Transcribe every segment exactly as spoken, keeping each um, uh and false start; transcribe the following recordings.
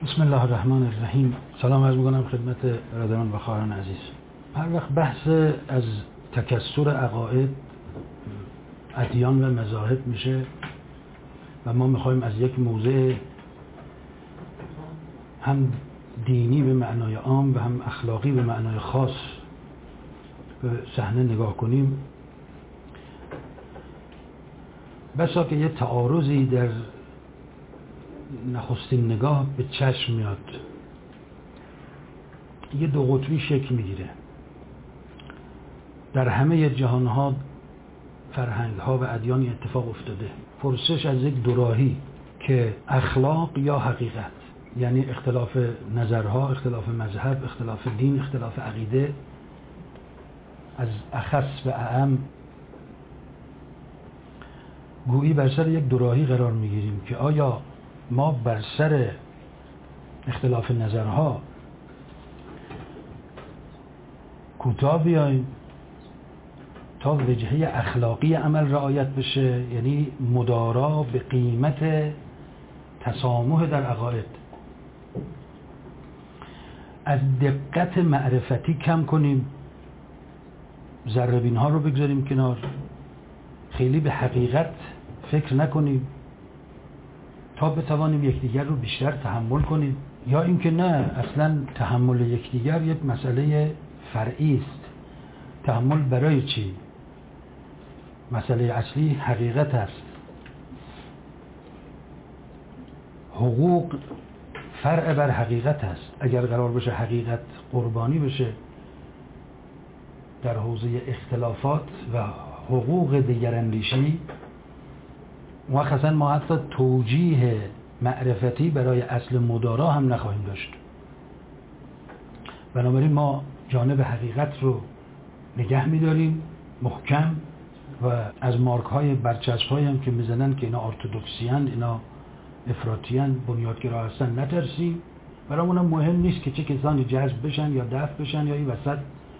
بسم الله الرحمن الرحیم. سلام عرض می‌کنم خدمت برادران و خواهران عزیز. هر وقت بحث از تکثر عقاید، ادیان و مذاهب میشه و ما میخوایم از یک موضع هم دینی به معنای عام و هم اخلاقی به معنای خاص به صحنه نگاه کنیم، بسا که یه تعارضی در نخستین نگاه به چشم میاد، یه دو قطبی شکل میگیره. در همه جهانها، فرهنگها و ادیانی اتفاق افتاده پرسش از یک دوراهی که اخلاق یا حقیقت، یعنی اختلاف نظرها، اختلاف مذهب، اختلاف دین، اختلاف عقیده، از اخص و اعم گویی بر سر یک دوراهی قرار میگیریم که آیا ما بر سر اختلاف نظرها کوتاه بیاییم تا وجهه اخلاقی عمل رعایت بشه، یعنی مدارا به قیمت تسامح در عقاید، از دقت معرفتی کم کنیم، ذره‌بین ها رو بگذاریم کنار، خیلی به حقیقت فکر نکنیم تا بتوانیم یکدیگر رو بیشتر تحمل کنیم، یا اینکه نه، اصلا تحمل یکدیگر یک مسئله فرعی است. تحمل برای چی؟ مسئله اصلی حقیقت است. حقوق فرع بر حقیقت است. اگر قرار بشه حقیقت قربانی بشه در حوزه اختلافات و حقوق دیگراندیشی، مخصوصا ما حتی توجیه معرفتی برای اصل مدارا هم نخواهیم داشت. بنابراین ما جانب حقیقت رو نگه می‌داریم محکم و از مارک های برچسب هایی هم که میزنن که اینا ارتدوکسیان، اینا افراطیان، بنیادگرا هستن نترسیم. برامون هم مهم نیست که چه کسانی جذب بشن یا دفع بشن، یا این وسط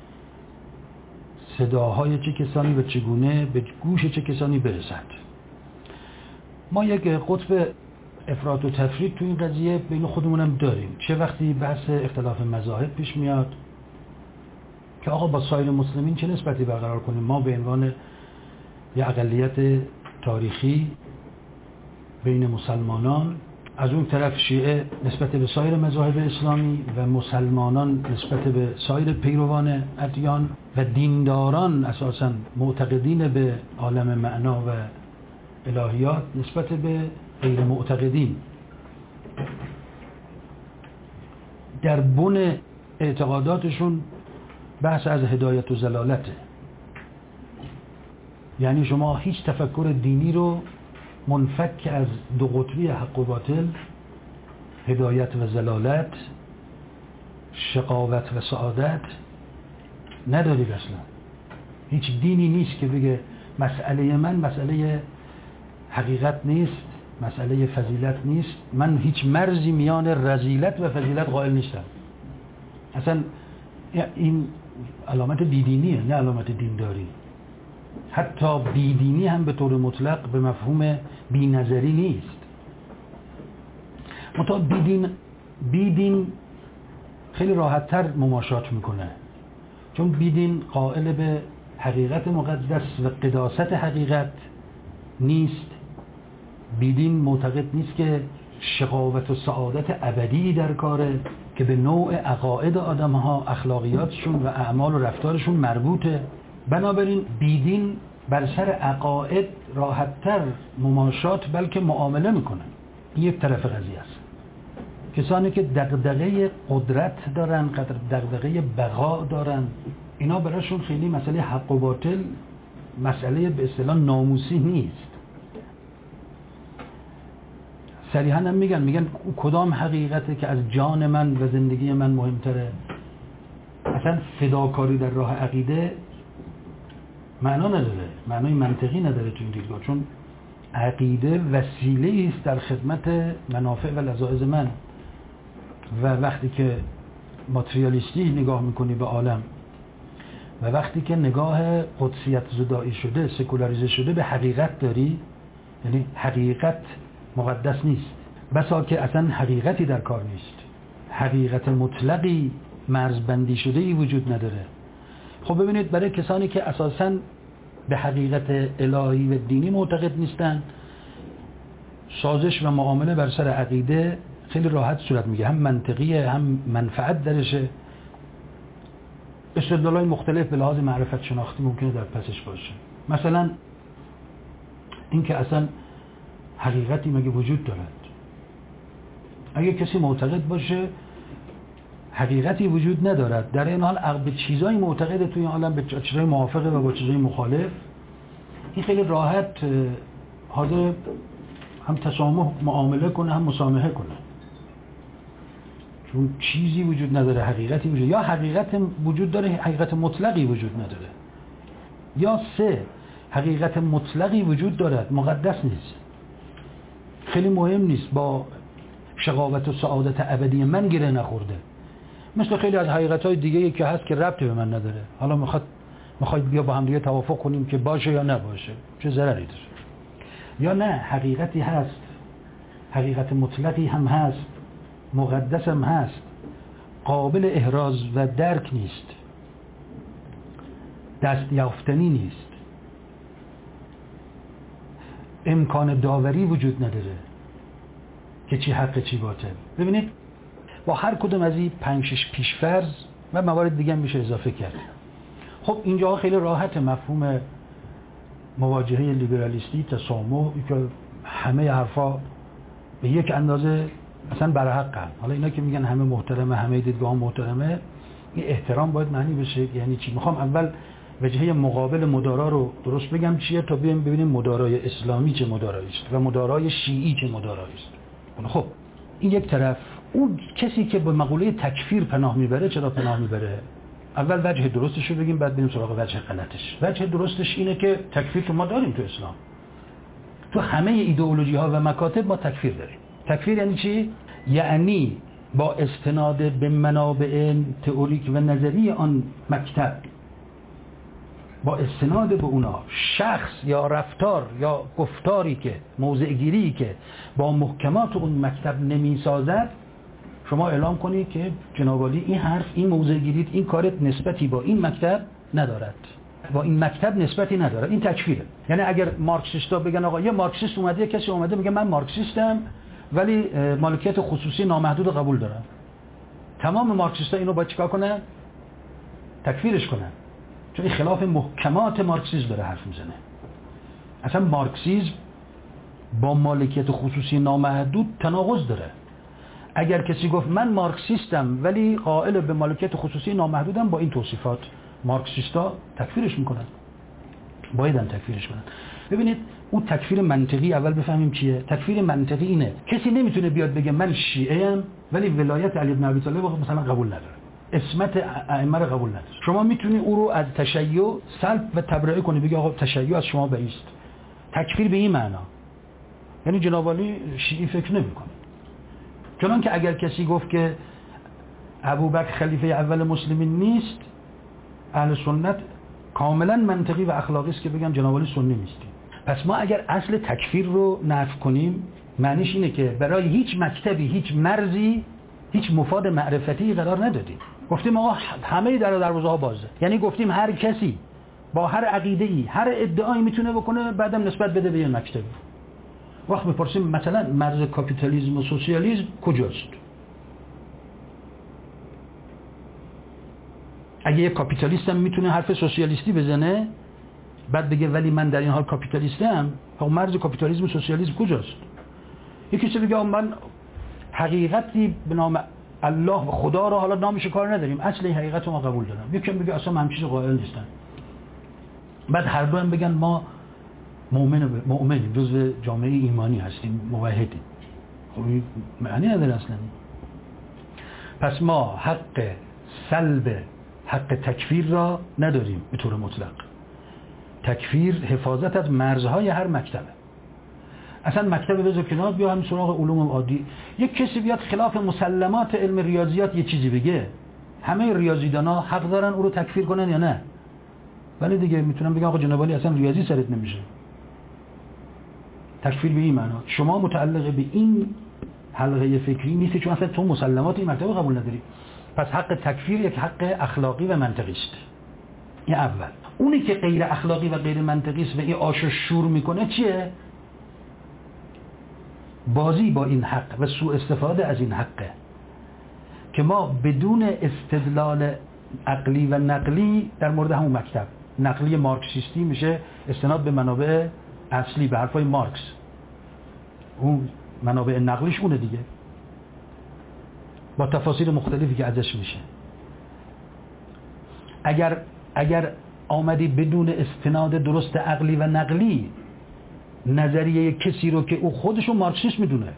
صداهای چه کسانی و چگونه به گوش چه کسانی برسند. ما یک قطب افراط و تفرید تو این قضیه بین خودمونم داریم. چه وقتی بحث اختلاف مذاهب پیش میاد که آقا با سایر مسلمین چه نسبتی برقرار کنیم، ما به عنوان یه اقلیت تاریخی بین مسلمانان، از اون طرف شیعه نسبت به سایر مذاهب اسلامی و مسلمانان نسبت به سایر پیروان ادیان و دینداران اساساً معتقدین به عالم معنا و الهیات نسبت به غیر معتقدین، در بن اعتقاداتشون بحث از هدایت و ضلالته. یعنی شما هیچ تفکر دینی رو منفک از دو قطبی حق و باطل، هدایت و ضلالت، شقاوت و سعادت ندارید. اصلا هیچ دینی نیست که بگه مسئله من مسئله حقیقت نیست، مسئله فضیلت نیست، من هیچ مرزی میان رذیلت و فضیلت قائل نیستم. اصلا این علامت بیدینیه، نه علامت دینداری. حتی بیدینی هم به طور مطلق به مفهوم بینظری نیست. منتها بیدین بیدین خیلی راحت‌تر مماشات میکنه، چون بیدین قائل به حقیقت مقدس و قداست حقیقت نیست. بیدین معتقد نیست که شقاوت و سعادت ابدی در کاره که به نوع عقاید آدم‌ها، اخلاقیاتشون و اعمال و رفتارشون مربوطه. بنابراین بیدین بر سر عقاید راحت‌تر مماشات بلکه معامله میکنن. این یک طرف قضیه است. کسانی که دغدغه قدرت دارن، دغدغه بقا دارن، اینا براشون خیلی مسئله حق و باطل مسئله به اصطلاح ناموسی نیست. صریحاً هم میگن میگن کدام حقیقته که از جان من و زندگی من مهمتره. اصلا فداکاری در راه عقیده معنا نداره، معنای منطقی نداره تو این دیدگاه، چون عقیده وسیله است در خدمت منافع و لذایذ من. و وقتی که ماتریالیستی نگاه میکنی به عالم و وقتی که نگاه قدسیت زدایی شده، سکولاریزه شده به حقیقت داری، یعنی حقیقت مقدس نیست، بسا که اصلا حقیقتی در کار نیست، حقیقت مطلقی مرزبندی شده ای وجود نداره. خب ببینید برای کسانی که اساساً به حقیقت الهی و دینی معتقد نیستن، سازش و معامله بر سر عقیده خیلی راحت صورت میگه، هم منطقیه هم منفعت درشه. استدلال‌های مختلف به لحاظ معرفت شناختی ممکنه در پسش باشه. مثلا این که اصلا حقیقتی مگه وجود دارد؟ اگه کسی معتقد باشه حقیقتی وجود ندارد، در این حال به چیزایی معتقده توی این عالم، به چیزای موافقه و با چیزای مخالف، این خیلی راحت حاضر هم تسامح معامله کنه هم مسامحه کنه، چون چیزی وجود نداره، حقیقتی وجود، یا حقیقت وجود داره حقیقت مطلقی وجود نداره، یا سه حقیقت مطلقی وجود دارد مقدس نیست، خیلی مهم نیست، با شقاوت و سعادت ابدی من گره نخورده، مثل خیلی از حقیقت‌های دیگه‌ای که هست که ربطی به من نداره، حالا میخواد میخواید بیا با هم دیگه توافق کنیم که باشه یا نباشه، چه ضرری داره. یا نه حقیقتی هست، حقیقت مطلقی هم هست، مقدس هم هست، قابل احراز و درک نیست، دست یافتنی نیست، امکان داوری وجود نداره که چی حق چی باطل. ببینید با هر کدوم از این پنج شش پیش‌فرض و موارد دیگه میشه اضافه کرد. خب اینجا خیلی راحت مفهوم مواجهه لیبرالیستی، تسامح، که همه حرفا به یک اندازه اصلا برحقن. حالا اینا که میگن همه محترمه، همه دیدگاه محترمه، این احترام باید معنی بشه یعنی چی؟ میخوام اول وجهه مقابل مدارا رو درست بگم چیه تا بیایم ببینیم مدارای اسلامی چه مدارایی است و مدارای شیعی چه مدارایی است. خب این یک طرف. اون کسی که به مقوله تکفیر پناه میبره چرا پناه میبره؟ اول وجه درستش رو بگیم بعد بریم سراغ وجه غلطش. وجه درستش اینه که تکفیر که ما داریم تو اسلام، تو همه ایدئولوژی ها و مکاتب ما تکفیر داریم. تکفیر یعنی چی؟ یعنی با استناد به منابع تئوریک و نظری آن مکتب، با استناد به اونا، شخص یا رفتار یا گفتاری که موضع گیری که با محکمات اون مکتب نمی سازد، شما اعلام کنید که جناب عالی این حرف، این موضع گیرید، این کارت نسبتی با این مکتب ندارد، با این مکتب نسبتی ندارد، این تکفیره. یعنی اگر مارکسیستا بگن آقا یه مارکسیست اومده، کسی اومده میگه من مارکسیستم ولی مالکیت خصوصی نامحدود قبول دارم، تمام مارکسیستا اینو باید چیکار کنن؟ تکفیرش کنن، چون این خلاف محکمات مارکسیسم داره حرف میزنه. اصلا مارکسیسم با مالکیت خصوصی نامحدود تناقض داره. اگر کسی گفت من مارکسیستم ولی قائل به مالکیت خصوصی نامحدودم با این توصیفات، مارکسیستا تکفیرش میکنن، باید هم تکفیرش کنن. ببینید اون تکفیر منطقی اول بفهمیم چیه. تکفیر منطقی اینه کسی نمیتونه بیاد بگه من شیعه ام ولی ولایت علی بن ابی طالب مثلا قبول نداره، اسمت ائمه رو قبول نداره. شما میتونی او رو از تشیع سلب و تبرئه کنی، بگی آقا تشیع از شما بعیست. تکفیر به این معنا یعنی جناب علی شیعی فکر نمیکنه. چون که اگر کسی گفت که ابوبکر خلیفه اول مسلمین نیست، اهل سنت کاملا منطقی و اخلاقی است که بگن جناب علی سنی نیست. پس ما اگر اصل تکفیر رو نفی کنیم، معنیش اینه که برای هیچ مکتبی، هیچ مرزی، هیچ مفاد معرفتی قرار ندادیم. گفتیم آقا همه در دروازه ها بازه، یعنی گفتیم هر کسی با هر عقیده‌ای، هر ادعایی میتونه بکنه، بعدم نسبت بده به یه مکتب. وقت میپرسیم مثلا مرز کاپیتالیسم و سوسیالیسم کجاست؟ اگه یه کاپیتالیست هم میتونه حرف سوسیالیستی بزنه بعد بگه ولی من در این حال کاپیتالیستم، خب مرز کاپیتالیسم و سوسیالیسم کجاست؟ یکی چه بگه من حقیقتی به نام الله و خدا رو حالا نامش کار نداریم، اصل این حقیقت رو ما قبول دارم. یکی میگه اصلا من چیز قائل نیستم. بعد هر دو هم بگن ما مؤمن مؤمنیم، جزء جامعه ایمانی هستیم، موحدیم. خب این معنی نداره اصلا. پس ما حق سلب حق تکفیر را نداریم به طور مطلق. تکفیر حفاظت از مرزهای هر مکتبه. اصلا مکتب بذار کنار، بیا همین سراغ علوم عادی. یک کسی بیاد خلاف مسلمات علم ریاضیات یه چیزی بگه، همه ریاضیدانا حق دارن او رو تکفیر کنن یا نه؟ ولی دیگه میتونن بگن آقا جناب علی اصلا ریاضی سرت نمیشه. تکفیر به این معنا شما متعلق به این حلقه فکری نیست، چون اصلا تو مسلمات این مرتبه قبول نداری. پس حق تکفیر یک حق اخلاقی و منطقی است. این اول. اونی که غیر اخلاقی و غیر منطقی است و این آش شور میکنه چیه؟ بازی با این حق و سوء استفاده از این حقه که ما بدون استدلال عقلی و نقلی در مورد همون مکتب نقلی مارکسیستی میشه استناد به منابع اصلی، به حرفای مارکس، اون منابع نقلیش اونه دیگه، با تفاسیر مختلفی که ازش میشه. اگر اگر آمدی بدون استناد درست عقلی و نقلی نظریه کسی رو که او خودشو مارکسیست میدونه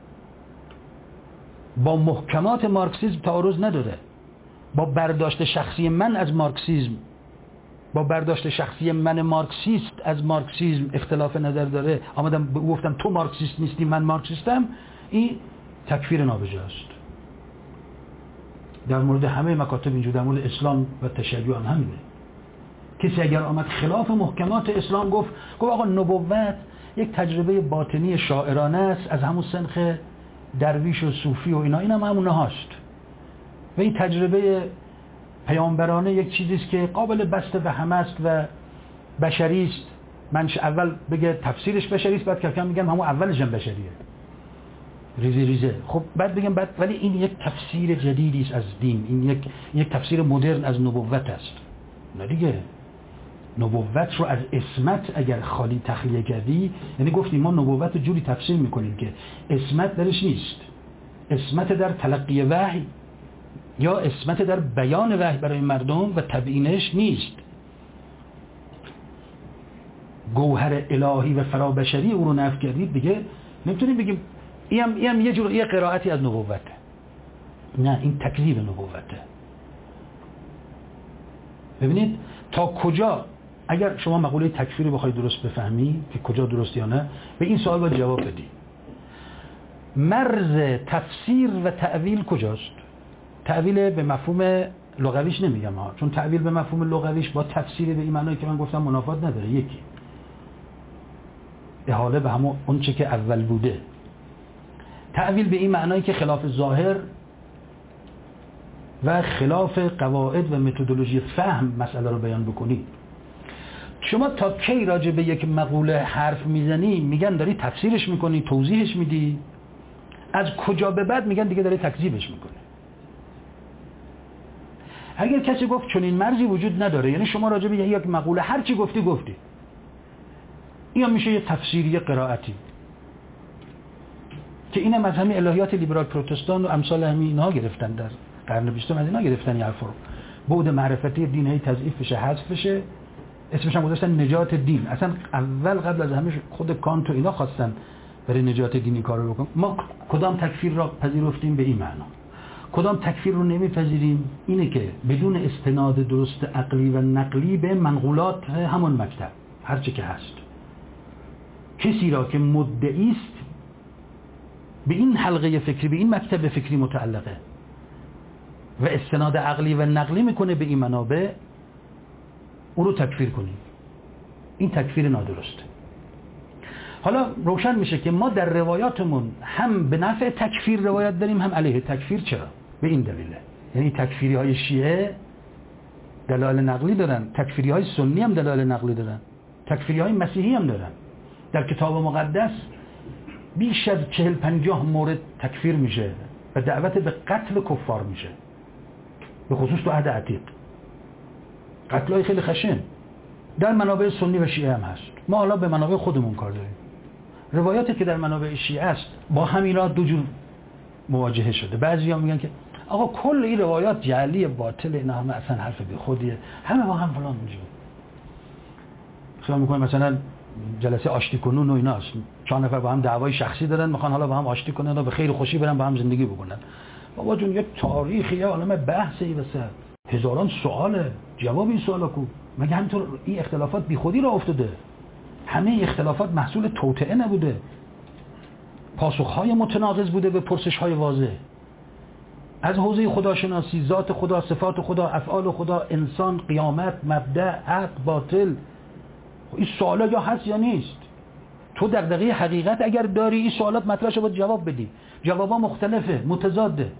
با محکمات مارکسیسم تعارض نداره، با برداشت شخصی من از مارکسیسم با برداشت شخصی من مارکسیست از مارکسیسم اختلاف نظر داره، آمدم به او گفتم تو مارکسیست نیستی من مارکسیستم، این تکفیر نابجاست. در مورد همه مکاتب اینجور، در مورد اسلام و تشیع هم همینه. کسی اگر آمد خلاف محکمات اسلام گفت گفت آقا نبوت یک تجربه باطنی شاعرانه است از همون سنخ درویش و صوفی و اینا، این هم همونه هاست و این تجربه پیامبرانه یک چیزی است که قابل بسته به همه است و بشری است. منش اول بگه تفسیرش بشری است، بعد کم میگم همون اولش هم بشریه، ریزه ریزه. خب بعد بگم بعد ولی این یک تفسیر جدیدی است از دین، این یک یک تفسیر مدرن از نبوت است. نه دیگه، نبوت رو از اسمت اگر خالی تخلیه کردی، یعنی گفتیم ما نبوت جوری تفسیر میکنیم که اسمت درش نیست، اسمت در تلقی وحی یا اسمت در بیان وحی برای مردم و تبیینش نیست. گوهر الهی و فرابشری او رو نفی کردید دیگه، نمیتونیم بگیم این هم یه جور یه قرائتی از نبوته. نه، این تکذیب نبوته. ببینید تا کجا اگر شما مقوله تکفیر رو بخواید درست بفهمی که کجا درست یا نه، به این سوال باید جواب بدی. مرز تفسیر و تأویل کجاست؟ تأویل به مفهوم لغویش نمیگم ها، چون تأویل به مفهوم لغویش با تفسیر به این معنایی که من گفتم منافات نداره. یکی احاله به همون اون چه که اول بوده. تأویل به این معنایی که خلاف ظاهر و خلاف قواعد و متدولوژی فهم مسئله رو بیان بکنی. شما تا کی راجع به یک مقوله حرف میزنی میگن داری تفسیرش میکنی، توضیحش میدی، از کجا به بعد میگن دیگه داری تکذیبش میکنی. اگر کسی گفت چون این مرزی وجود نداره، یعنی شما راجع به یک مقوله هر چی گفتی گفتی، این هم میشه یه تفسیری، یه قرائتی که اینم از همین الهیات لیبرال پروتستان و امثال همین اینها گرفتن، در قرن بیستم از اینا گرفتن این حرفا رو. بعد معرفتی دین هی تضعیف بشه، حذف بشه، اسمش هم گذاشتن نجات دین. اصلا اول قبل از همه خود کانت و اینا خواستن برای نجات دینی کارو بکنن. ما کدام تکفیر را پذیرفتیم به این معنا، کدام تکفیر رو نمیپذیریم؟ اینه که بدون استناد درست عقلی و نقلی به منقولات همون مکتب هر چه که هست، کسی را که مدعی است به این حلقه فکری، به این مکتب فکری متعلقه و استناد عقلی و نقلی میکنه به این منابع، او رو تکفیر کنیم. این تکفیر نادرسته. حالا روشن میشه که ما در روایاتمون هم به نفع تکفیر روایت داریم، هم علیه تکفیر. چرا؟ به این دلیله. یعنی تکفیری های شیعه دلایل نقلی دارن، تکفیری های سنی هم دلایل نقلی دارن، تکفیری های مسیحی هم دارن. در کتاب مقدس بیش از چهل پنجاه مورد تکفیر میشه و دعوت به قتل کفار میشه، به خصوص تو عهد عتیق. قتلای خیلی خشن در منابع سنی و شیعه هم هست. ما حالا به منابع خودمون کار داریم. روایاتی که در منابع شیعه است با همینا دو جور مواجهه شده. بعضیا میگن که آقا کل این روایات جعلی باطل، اینا همه اصلا حرف بی خودیه، همه با هم فلان میشه. خیال میکنه مثلا جلسه آشتی کنون و ایناست، چهار نفر با هم دعوای شخصی دارن، میخوان حالا با هم آشتی کنن و به خیر و خوشی برن با هم زندگی بکنن. بابا جون یه تاریخی، یه عالمه بحثی واسه هزاران سواله، جواب این سوالا کو؟ مگه همینطور این اختلافات بی خودی راه افتاده؟ همه اختلافات محصول توطئه نبوده، پاسخهای متناقض بوده به پرسشهای واضح از حوزه خداشناسی، ذات خدا، صفات خدا، افعال خدا، انسان، قیامت، مبدأ، حق، باطل. این سوالا یا هست یا نیست. تو دغدغه حقیقت اگر داری این سوالات مطرح شه باید جواب بدی. جوابا مختلفه، متضاده.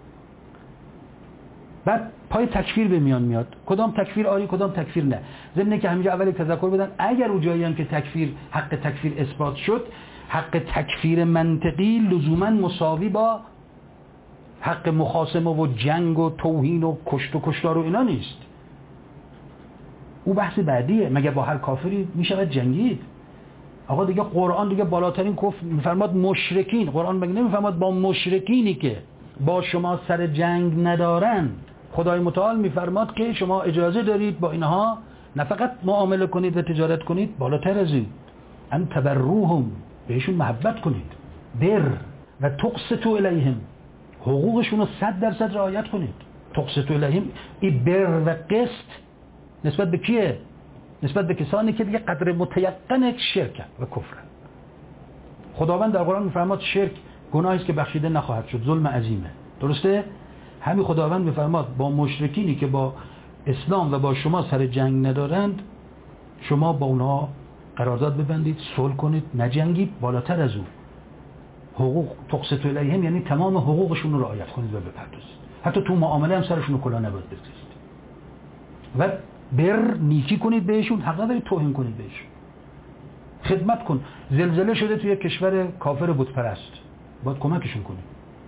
بعد پای تکفیر به میان میاد. کدام تکفیر آری کدام تکفیر نه. ضمن که همینجا اول تذکر بدن اگر اون جایی هم که تکفیر حق تکفیر اثبات شد، حق تکفیر منطقی لزوما مساوی با حق مخاصمه و جنگ و توهین و کشت و کشتار و اینا نیست. او بحث بعدیه. مگه با هر کافری میشود جنگید؟ آقا دیگه قرآن دیگه بالاترین کفر میفرماد مشرکین. قرآن مگه نمیفرماد با مشرکینی که با شما سر جنگ ندارن؟ خدای متعال میفرماد که شما اجازه دارید با اینها نه فقط معامله کنید و تجارت کنید، بالاتر از این ان تبروهم، بهشون محبت کنید، بر و تقسطوا الیهم، حقوقشون رو صد درصد رعایت کنید. تقسطوا الیهم، این بر و قسط نسبت به کیه؟ نسبت به کسانی که دیگه قدر متیقن شرک و کفر. خداوند در قرآن میفرماد شرک گناهی است که بخشیده نخواهد شد، ظلم عظیمه. درسته؟ همین خداوند میفرماد با مشرکینی که با اسلام و با شما سر جنگ ندارند شما با اونها قرارداد ببندید، صلح کنید، نجنگید. بالاتر از اون حقوق تقسطوا الیهم یعنی تمام حقوقشون رو رعایت کنید و بپردازید. حتی تو معامله هم سرشون رو کلاه نباید بگذارید. و بر نیکی کنید بهشون، حق ندارید توهین کنید بهشون. خدمت کن. زلزله شده توی کشور کافر بت پرست، باید کمکشون کنید.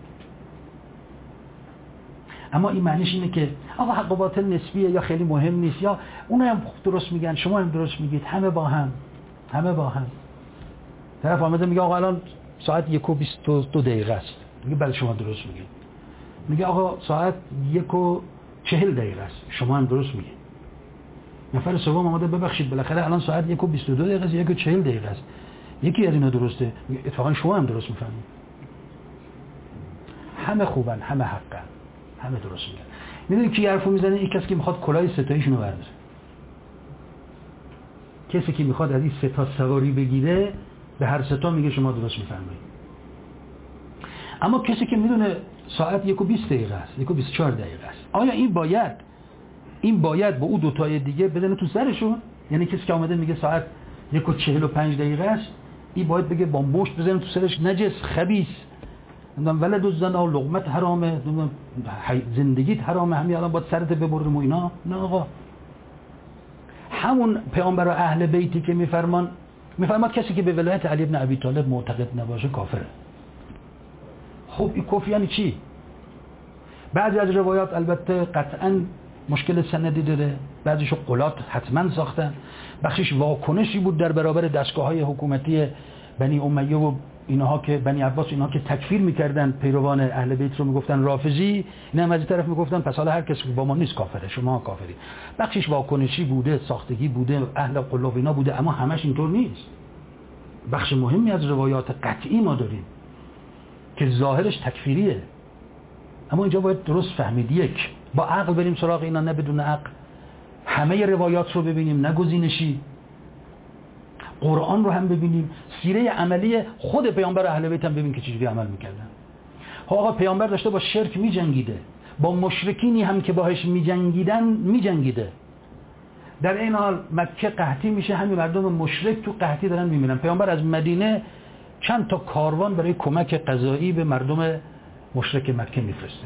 اما این معنیش اینه که آقا حق و باطل نسبیه یا خیلی مهم نیست یا اونها هم درست میگن شما هم درست میگید، همه با هم همه با هم. طرف آمده میگه آقا الان ساعت یک و بیست و دو دقیقه است، میگه بله شما درست میگید. میگه آقا ساعت یک و چهل دقیقه است، شما هم درست میگید. نفر سوم آمده ببخشید بالاخره الان ساعت یک و بیست و دو دقیقه است، یک و چهل دقیقه است، یکی از اینا درسته، اتفاقا شما هم درست میفهمید. همه خوبن، همه حقن، همه درست میگن. میدونی کی حرفو میزنه؟ این کسی که میخواد کلاه ستایشونو برداره. کسی که میخواد از این ستا سواری بگیره به هر ستا میگه شما درست میفرمایید. اما کسی که میدونه ساعت یک و بیست دقیقه است، یک و بیست و چهار دقیقه است، آیا این باید این باید با او دوتای دیگه بدن تو سرشون؟ یعنی کسی که اومده میگه ساعت یک و چهل و پنج دقیقه است، این باید بگه با مشت بزنه تو سرش نجس خبیث، نمیدونم ولد الزنا و لقمت حرامه، نمیدونم زندگیت حرامه، همین الان باید سرت ببریم و اینا؟ نه آقا. همون پیامبر و اهل بیتی که میفرمان میفرماد کسی که به ولایت علی ابن ابی طالب معتقد نباشه کافره. خب این کفر یعنی چی؟ بعضی از روایات البته قطعاً مشکل سندی داره، بعضیشو قلات حتما ساختن، بخشش واکنشی بود در برابر دستگاه‌های حکومتی بنی امیه و اینها که بنی عباس اینها که تکفیر میکردن پیروان اهل بیت رو میگفتن رافضی، نه از این طرف میگفتن پس حالا هر کسی با ما نیست کافره، شما کافری. بخشش واکنشی بوده، ساختگی بوده، اهل قلوب اینا بوده، اما همش اینطور نیست. بخش مهمی از روایات قطعی ما داریم که ظاهرش تکفیریه، اما اینجا باید درست فهمید. یک، با عقل بریم سراغ اینا، نه بدون عقل. همه روایات رو ببینیم، نه گزینشی. قرآن رو هم ببینیم، سیره عملی خود پیامبر اهل بیت هم ببین که چجوری عمل میکردن. آقا پیامبر داشته با شرک میجنگیده، با مشرکینی هم که باهاش میجنگیدن میجنگیده. در این حال مکه قحطی میشه، همین مردم مشرک تو قحطی دارن میمیرن. پیامبر از مدینه چند تا کاروان برای کمک غذایی به مردم مشرک مکه میفرسته.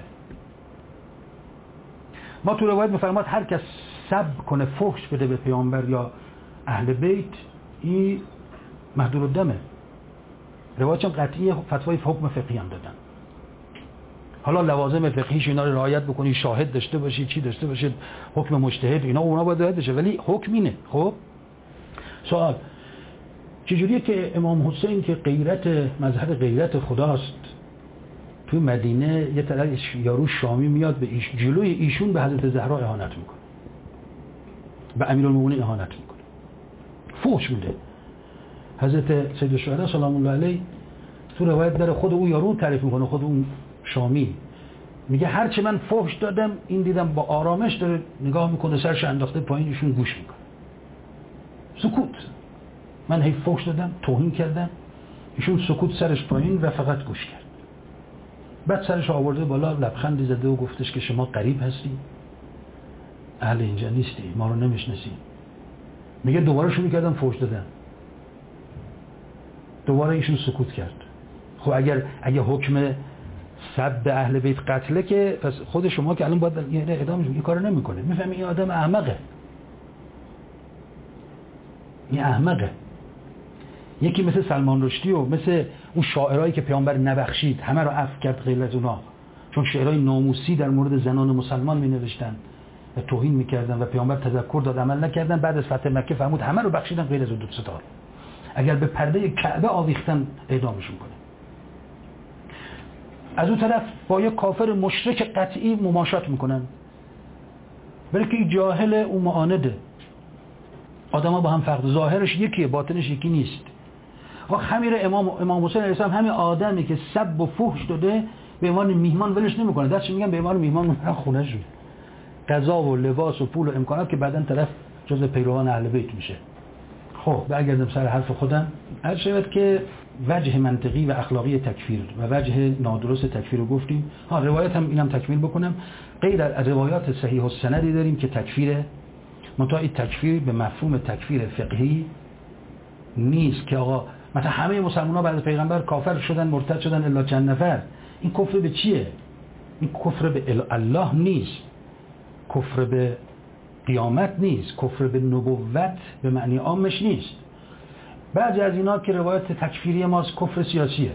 ما تو روایت میفرماد هر کس سب کنه، فحش بده به پیامبر یا اهل بیت، این محدود الدمه. روایت هم قطعی، فتوای حکم فقهی هم دادن. حالا لوازم فقهیش اینا رو رعایت بکنی، شاهد داشته باشی، چی داشته باشه، حکم مجتهد اینا اونا باید رعایت بشه، ولی حکم اینه. خب سوال چجوریه که امام حسین که غیرت مظهر غیرت خداست تو مدینه یه طرف یارو شامی میاد به ایش جلوی ایشون به حضرت زهرا اهانت میکنه، به امیرالمومنین اهانت میکنه، فحش میده. حضرت سید الشهدا سلام الله علیه تو روایت داره خود او یارو تعریف میکنه، خود اون شامی میگه هرچی من فحش دادم این دیدم با آرامش داره نگاه میکنه، سرش انداخته پایین، ایشون گوش میکنه. سکوت. من هی فحش دادم، توهین کردم، ایشون سکوت، سرش پایین و فقط گوش کرد. بعد سرش آورده بالا، لبخندی زده و گفتش که شما غریب هستی، اهل اینجا نیستی، ما رو نمیشناسی. میگه دوباره شروع کردم فحش دادن. دوباره ایشون سکوت کرد. خب اگر اگه حکم سب اهل بیت قتله که پس خود شما که الان باید یه اعدامش این کارو نمیکنه. میفهمی این آدم احمقه. این احمقه. یکی مثل سلمان رشدی و مثل اون شاعرایی که پیامبر نبخشید همه رو عفو کرد غیر از اونا، چون شعرهای ناموسی در مورد زنان مسلمان می نوشتن و توهین میکردن و پیامبر تذکر داد عمل نکردن. بعد از فتح مکه فهمود همه رو بخشیدن غیر از دو سه تا. اگر به پرده کعبه آویختن اعدامشون کنه. از اون طرف با یک کافر مشرک قطعی مماشات میکنن، برای که جاهل و معانده. آدما با هم فرق، ظاهرش یکیه باطنش یکی نیست. و خمیر امام امام حسین علیه السلام همین آدمی که سب و فحش داده به عنوان میهمان ولش نمیکنه، دستش میگن به عنوان میهمان میبرن خونه‌شون، غذا و لباس و پول و امکانات که بعدن طرف جزء پیروان اهل بیت میشه. خب برگردم سر حرف خودم. هر شود که وجه منطقی و اخلاقی تکفیر و وجه نادرست تکفیر رو گفتیم. ها روایت هم اینم تکمیل بکنم. غیر از روایات صحیح السندی داریم که تکفیر منتهی تکفیر به مفهوم تکفیر فقهی نیست که آقا مثلا همه مسلمان‌ها بعد از پیغمبر کافر شدن مرتد شدن الا چند نفر. این کفر به چیه؟ این کفر به الله نیست، کفر به قیامت نیست، کفر به نبوت به معنی عامش نیست. بعضی از اینا که روایت تکفیری ماست کفر سیاسیه،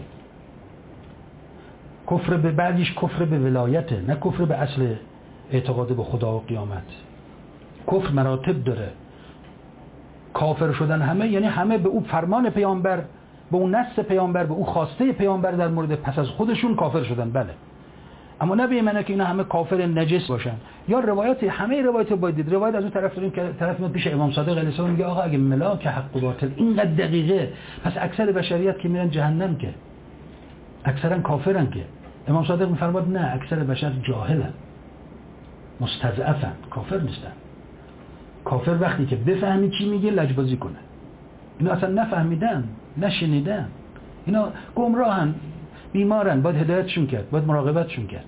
کفر به بعدیش کفر به ولایته، نه کفر به اصل اعتقاد به خدا و قیامت. کفر مراتب داره. کافر شدن همه یعنی همه به اون فرمان پیامبر، به اون نص پیامبر، به اون خواسته پیامبر در مورد پس از خودشون کافر شدن. بله، اما نه به معنی که اینا همه کافر نجس باشن. یا روایت همه روایت باید دید. روایت از اون طرف داریم که طرف میاد پیش امام صادق علیه السلام میگه آقا اگه ملاک حق و باطل اینقدر دقیقه، پس اکثر بشریت که میرن جهنم که اکثرا کافرن که. امام صادق میفرماد نه، اکثر بشر جاهلن، مستضعفن، کافر نیستن. کافر وقتی که بفهمی چی میگه لجبازی کنه. اینا اصلا نفهمیدن، نشنیدن، اینا گمراهن، بیمارن، باید هدایتشون کرد، باید مراقبتشون کرد.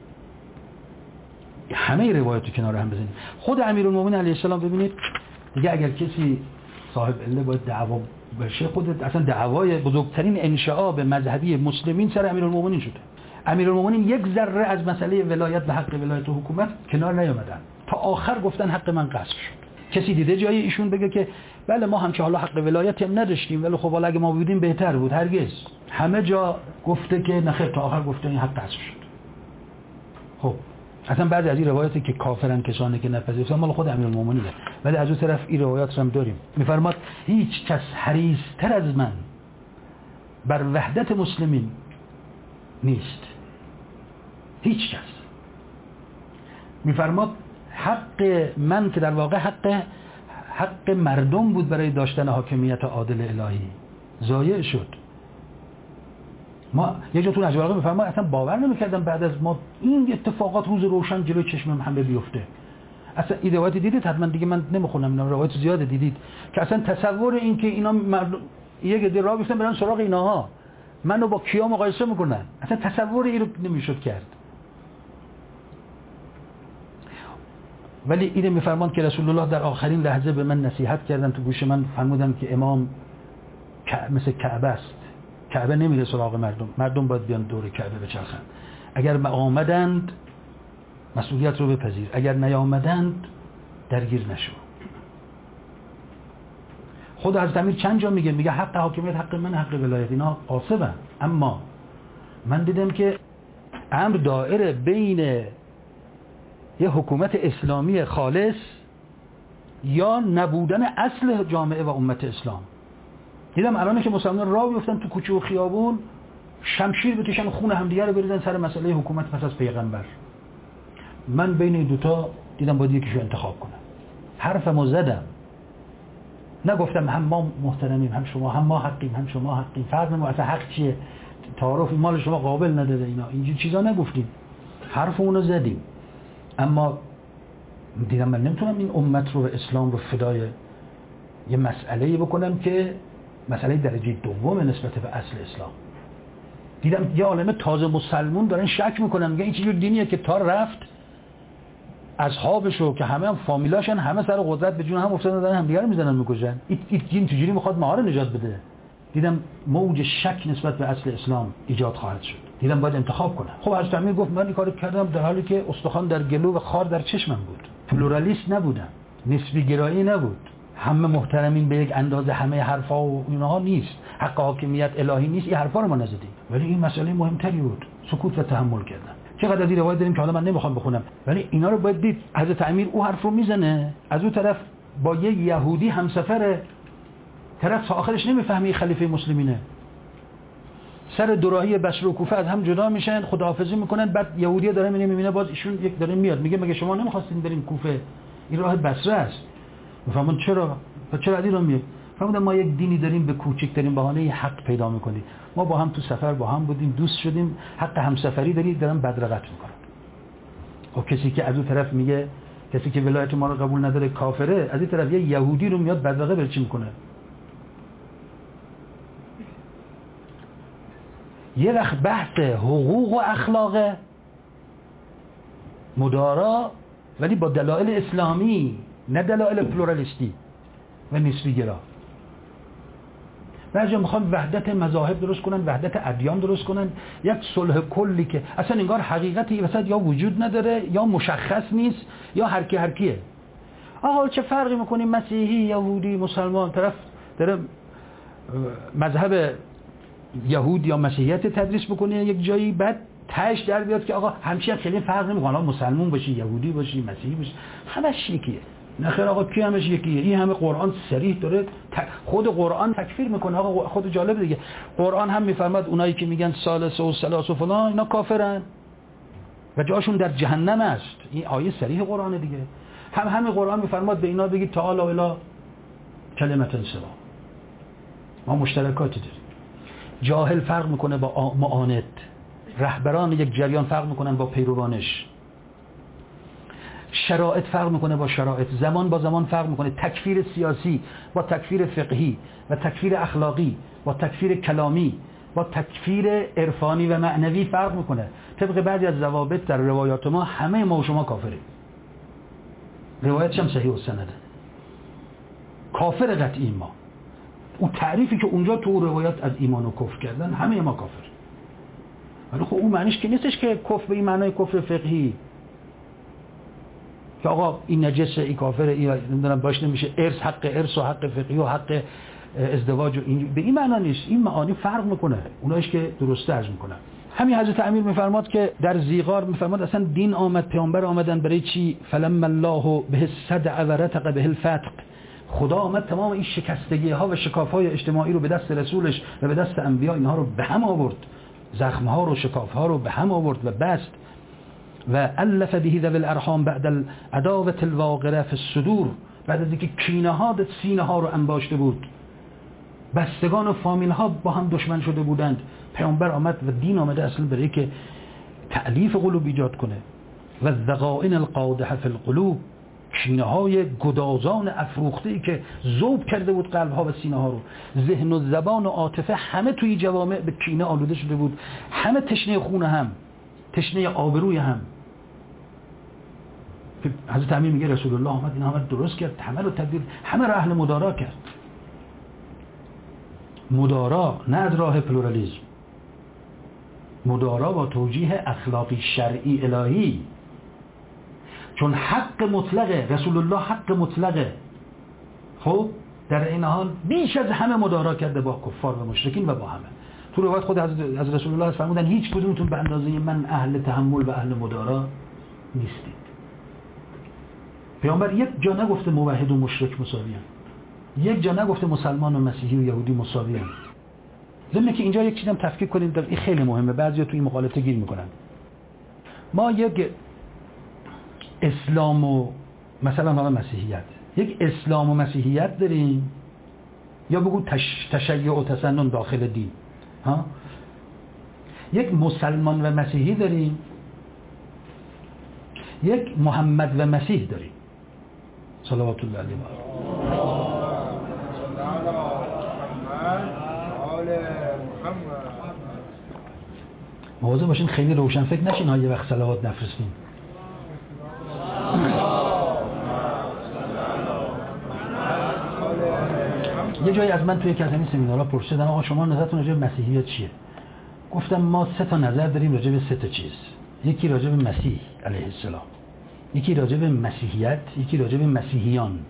همه روایاتو کنار هم بزنید. خود امیرالمومنین علیه السلام ببینید دیگه اگر کسی صاحب عله باید دعوا بشه، خود اصلا دعوای بزرگترین انشعاب مذهبی مسلمین سر امیرالمومنین شده. امیرالمومنین یک ذره از مسئله ولایت و حق ولایت و حکومت کنار نیامدن، تا آخر گفتن حق من غصب شد. کسی دیده جای ایشون بگه که بله ما هم که حالا حق ولایت هم نداشتیم ولی خب حالا اگه ما بودیم بهتر بود؟ هرگز. همه جا گفته که نخیر، تا آخر گفته این حق غصب شد. خب اصلا بعضی از این روایاتی که کافرن کسانی که نپذیرفتن مال خود امیرالمومنینه، ولی از اون طرف این روایات هم داریم. میفرماد هیچ کس حریص‌تر از من بر وحدت مسلمین نیست، هیچ کس. میفرماد حق من که در واقع حق حق مردم بود برای داشتن حاکمیت عادل الهی ضایع شد. ما یه جا تو نجف البلاغه میفرماد اصلا باور نمیکردم بعد از ما این اتفاقات روز روشن جلوی چشمم همه بیفته. اصلا این روایت دیدید؟ حتما دیگه من نمیخونم، اینا روایت زیاد دیدید که اصلا تصور این که اینا مردم یک عده راه بیفتن برن سراغ اینها، منو با کیا مقایسه میکنن، اصلا تصور این رو نمیشد کرد. ولی اینو میفرمان که رسول الله در آخرین لحظه به من نصیحت کردن، تو گوش من فرمودن که امام مثل کعبه است، کعبه نمیره سراغ مردم، مردم باید بیان دور کعبه بچرخن. اگر آمدند مسئولیت رو بپذیر، اگر نیامدند درگیر نشو. خود حضرت امیر چند جا میگه میگه حق حاکمیت حق من، حق ولایت اینا قاصبن، اما من دیدم که امر دائره بین یه حکومت اسلامی خالص یا نبودن اصل جامعه و امت اسلام. دیدم الان که مسلمانان راه بیفتن تو کوچه و خیابون شمشیر بکشن خون همدیگه رو بریزن سر مسئله حکومت پس از پیغمبر. من بین این دوتا دیدم باید یکیشو انتخاب کنم. حرفمو زدم، نگفتم هم ما محترمیم هم شما، هم ما حقیم هم شما حقیم، فرق نمیکنه اصلا حق چیه، تعارف مال شما قابل نداره، اینا اینجور چیزا نگفتیم، حرفمونو زدیم. اما دیدم من نمیتونم این امت رو و اسلام رو فدای یه مسئله‌ای بکنم که مسئله درجه دوم نسبت به اصل اسلام. دیدم یه عالمه تازه مسلمون دارن شک میکنن، میگن این چه جور دینیه که تا رفت اصحابشو که همه هم فامیلاشن همه سر قدرت به جون هم افتادن دارن هم دیگه رو میزنن میکشن. این این دین چجوری میخواد ما رو نجات بده؟ دیدم موج شک نسبت به اصل اسلام ایجاد خواهد شد، دیدم باید انتخاب کنم. خب حضرت امیر گفت من این کارو کردم در حالی که استخوان در گلو و خار در چشمم بود. پلورالیست نبودم، نسبی گرایی نبود، همه محترمین به یک اندازه، همه حرفا و اینها نیست، حق حاکمیت الهی نیست، این حرفا رو ما نزدیم، ولی این مسئله مهمتری بود، سکوت و تحمل کردن. چقدر از این روایت داریم که حالا من نمیخوام بخونم، ولی اینا رو باید دید. حضرت امیر او حرف رو میزنه، از اون طرف با یه یهودی همسفر، طرف تا آخرش نمیفهمی خلیفه مسلمینه، سر دوراهی بصره و کوفه از هم جدا میشن، خداحافظی میکنن، بعد یهودی‌ها داره میبینه میبینه باز ایشون یک داره میاد، میگه مگه شما نمیخواستین بریم کوفه؟ این راه بصره است. میفهمن چرا؟ چرا از این راه میاد؟ فهمیدم ما یک دینی داریم به کوچکترین بهانه حق پیدا میکنیم. ما با هم تو سفر با هم بودیم، دوست شدیم، حق همسفری دارید، دارن بدرقت میکنن. خب کسی که از اون طرف میگه کسی که ولایت ما رو قبول نداره کافره، از این طرف یه یهودی رو میاد بدرقه بر چی میکنه؟ یه وقت بحث حقوق و اخلاق مدارا، ولی با دلایل اسلامی، نه دلایل پلورالیستی و نسبی گرا. بعضی میخوان وحدت مذاهب درست کنن، وحدت ادیان درست کنن، یک صلح کلی که اصلا انگار حقیقتی وسط یا وجود نداره یا مشخص نیست یا هر کی هر کیه. آقا چه فرقی میکنیم مسیحی، یهودی، مسلمان، طرف داره مذهب یهود یا مسیحیت تدریس بکنه یک جایی، بعد تاش در بیاد که آقا همچین خیلی فرق نمیکنه، آقا مسلمان باشی، یهودی باشی، مسیحی باشی، همش یکیه. نخیر آقا کی همش یکیه؟ این همه قرآن صریح داره، خود قرآن تکفیر میکنه. آقا خود جالب دیگه، قرآن هم میفرماد اونایی که میگن ثالث و ثلاث و فلان اینا کافرن و جاشون در جهنم است. این آیه صریح قرآن دیگه. هم همین قرآن میفرماد به اینا بگید تعالی الی کلمة سوا. ما مشترکاتی داریم. جاهل فرق میکنه با معاند، رهبران یک جریان فرق میکنن با پیروانش، شرایط فرق میکنه با شرایط، زمان با زمان فرق میکنه، تکفیر سیاسی با تکفیر فقهی و تکفیر اخلاقی با تکفیر کلامی با تکفیر عرفانی و معنوی فرق میکنه. طبق بعضی از ضوابط در روایات ما همه ما و شما کافریم، روایتش هم صحیح و سنده، کافر قطعی ما. اون تعریفی که اونجا تو روایات از ایمان و کفر کردن همه ما کافر. ولی خب اون معنیش که نیستش که کفر به این معنای کفر فقهی که آقا این نجسه، این کافره، این نمیدونم باش نمیشه، ارث حق ارث و حق فقهی و حق ازدواج و این به این معنا نیست. این معانی فرق میکنه، اونایش که درسته عرض میکنن. همین حضرت امیر میفرماد که در زیغار میفرماد اصلا دین آمد، پیامبر آمدن برای چی؟ فلما الله به الصدع و رتق به الفتق. خدا آمد تمام این شکستگی ها و شکاف های اجتماعی رو به دست رسولش و به دست انبیا اینها رو به هم آورد، زخم ها رو، شکاف ها رو به هم آورد و بست. و الف به ذوی الارحام بعد العداوه الواقره فی الصدور، بعد از اینکه کینه ها در سینه ها رو انباشته بود، بستگان و فامیل ها با هم دشمن شده بودند، پیامبر آمد و دین آمده اصلا برای که تألیف قلوب ایجاد کنه. و الذغائن القادحه فی القلوب، کینه های گدازان افروخته که ذوب کرده بود قلب ها و سینه ها رو، ذهن و زبان و عاطفه همه توی جوامع به کینه آلوده شده بود، همه تشنه خون هم، تشنه آبروی هم. حضرت امیر میگه رسول الله آمد این همه درست کرد، همه رو تبدیل، همه رو اهل مدارا کرد. مدارا نه از راه پلورالیسم، مدارا با توجیه اخلاقی شرعی الهی، چون حق مطلقه، رسول الله حق مطلقه. خب در این حال بیش از همه مدارا کرده با کفار و مشرکین و با همه. تو روایت خود از رسول الله فرمودن هیچ کدومتون به اندازه من اهل تحمل و اهل مدارا نیستید. پیامبر یک جا نگفته موحد و مشرک مساویان، یک جا نگفته مسلمان و مسیحی و یهودی مساویان. ضمن که اینجا یک چیزم تفکیک کنیم، این خیلی مهمه، بعضیا تو این مقالطه گیر میکنن. ما یک اسلام و مثلا حالا مسیحیت، یک اسلام و مسیحیت داریم، یا بگو تش... تشیع و تسنن داخل دین ها، یک مسلمان و مسیحی داریم، یک محمد و مسیح داریم صلوات الله علیه. مواظب باشین خیلی روشن فکر نشین ها یه وقت صلوات نفرستین. یه جایی از من توی یکی از همین سمینارها پرسیدن آقا شما نظرتون راجع به مسیحیت چیه؟ گفتم ما سه تا نظر داریم راجع به سه تا چیز. یکی راجع به مسیح علیه السلام، یکی راجع به مسیحیت، یکی راجع به مسیحیان.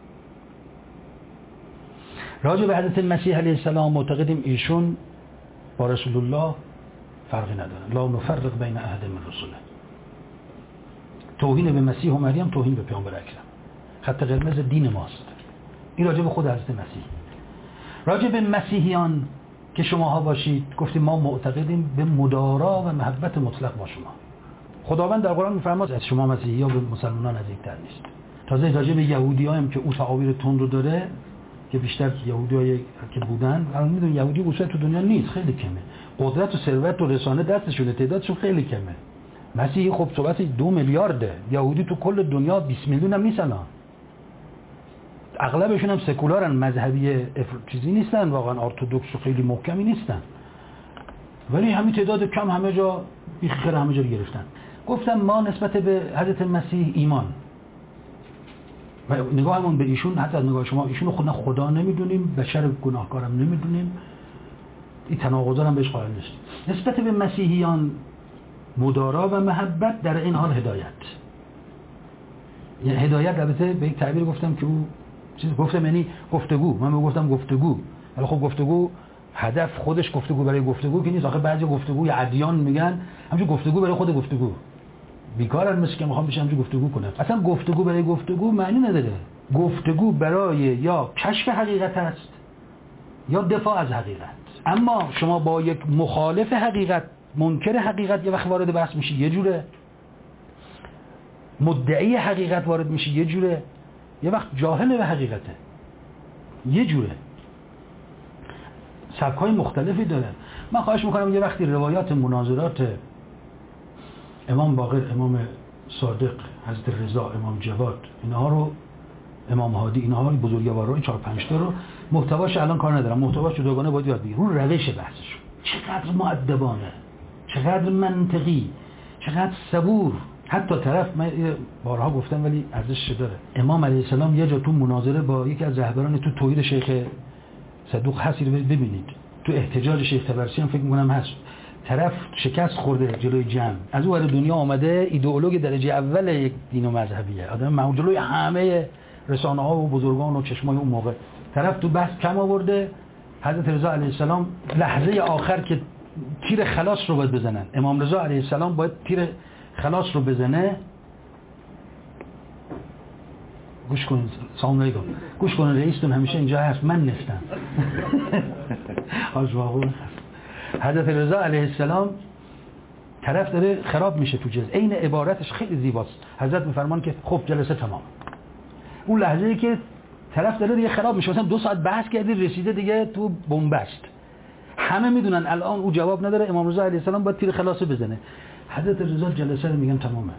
راجع به حضرت مسیح علیه السلام معتقدیم ایشون با رسول الله فرقی نداره، لا نفرق بین احد من رسوله. توهین به مسیح و مریم توهین به پیامبر اکرم، خط قرمز دین ماست. این راجع به خود حضرت مسیح. راجع به مسیحیان که شماها باشید گفتیم ما معتقدیم به مدارا و محبت مطلق با شما. خداوند در قرآن می‌فرماد از شما مسیحی‌ها به مسلمانان نزدیک‌تر نیست. تازه راجع به یهودی‌ها هم که او تعابیر تند رو داره که بیشتر یهودیایی که بودن، الان میدونید یهودی اصلا تو دنیا نیست، خیلی کمه. قدرت و ثروت و رسانه دستشونه، تعدادشون خیلی کمه. مسیحی خب صحبت دو میلیارده، یهودی تو کل دنیا بیست میلیون هم نیست الان. اغلبشون هم سکولارن، مذهبی چیزی نیستن، واقعا ارتدوکس و خیلی محکمی نیستن، ولی همین تعداد کم همه جا بیخیر همه جا گرفتن. گفتم ما نسبت به حضرت مسیح ایمان و نگاهمون به ایشون، حتی از نگاه شما، ایشونو خود خدا نمیدونیم، بشر گناهکارم نمیدونیم، این تناقضا هم بهش قائل نیستیم. نسبت به مسیحیان مدارا و محبت، در این حال هدایت. یعنی هدایت البته به یک تعبیر گفتم که او چیز گفتم یعنی گفتگو، من گفتم گفتگو، ولی خب گفتگو هدف خودش گفتگو برای گفتگو که نیست. آخه بعضی گفتگوی ادیان میگن همون گفتگو برای خود گفتگو، بیکارن مثل که میخوام بشه همون گفتگو کنه. اصلا گفتگو برای گفتگو معنی نداره. گفتگو برای یا کشف حقیقت است یا دفاع از حقیقت. اما شما با یک مخالف حقیقت، منکر حقیقت یه وقت وارد بحث میشی یه جوره، مدعی حقیقت وارد میشی یه جوره، یه وقت جاهل به حقیقته یه جوره. سبک‌های مختلفی داره. من خواهش میکنم یه وقتی روایات مناظرات امام باقر، امام صادق، حضرت رضا، امام جواد، اینها رو، امام هادی، اینها رو بزرگوارا، این چهار پنج تا رو، محتواش الان کار ندارم، محتواش جداگانه باید یاد بگیریم. رو روش بحثشون چقدر مؤدبانه، چقدر منطقی، چقدر صبور. حتی طرف، من بارها گفتم ولی ارزشش داره، امام علیه السلام یه جا تو مناظره با یکی از رهبران تو توحید شیخ صدوق هست، رو ببینید، تو احتجاج شیخ طبرسی هم فکر می‌کنم هست، طرف شکست خورده جلوی جمع، از اون ور دنیا آمده، ایدئولوژی درجه اول یک دین و مذهبیه، آدم معمول جلوی همه رسانه‌ها و بزرگان و چشمای اون موقع، طرف تو بحث کم آورده. حضرت رضا علیه السلام لحظه آخر که تیر خلاص رو باید بزنن، امام رضا علیه السلام باید تیر خلاص رو بزنه. گوش کنید، سلام علیکم، گوش کنید، رئیستون همیشه اینجا هست، من نیستم. آجواقون حضرت رضا علیه السلام طرف داره خراب میشه تو جلسه، عین عبارتش خیلی زیباست. حضرت میفرمان که خب جلسه تمام. اون لحظه ای که طرف داره دیگه خراب میشه، مثلا دو ساعت بحث کردی رسیده دیگه تو بنبست، همه میدونن الان او جواب نداره، امام رضا علیه السلام باید تیر خلاص بزنه. حضرت رضا جلسه رو میگن تمامه.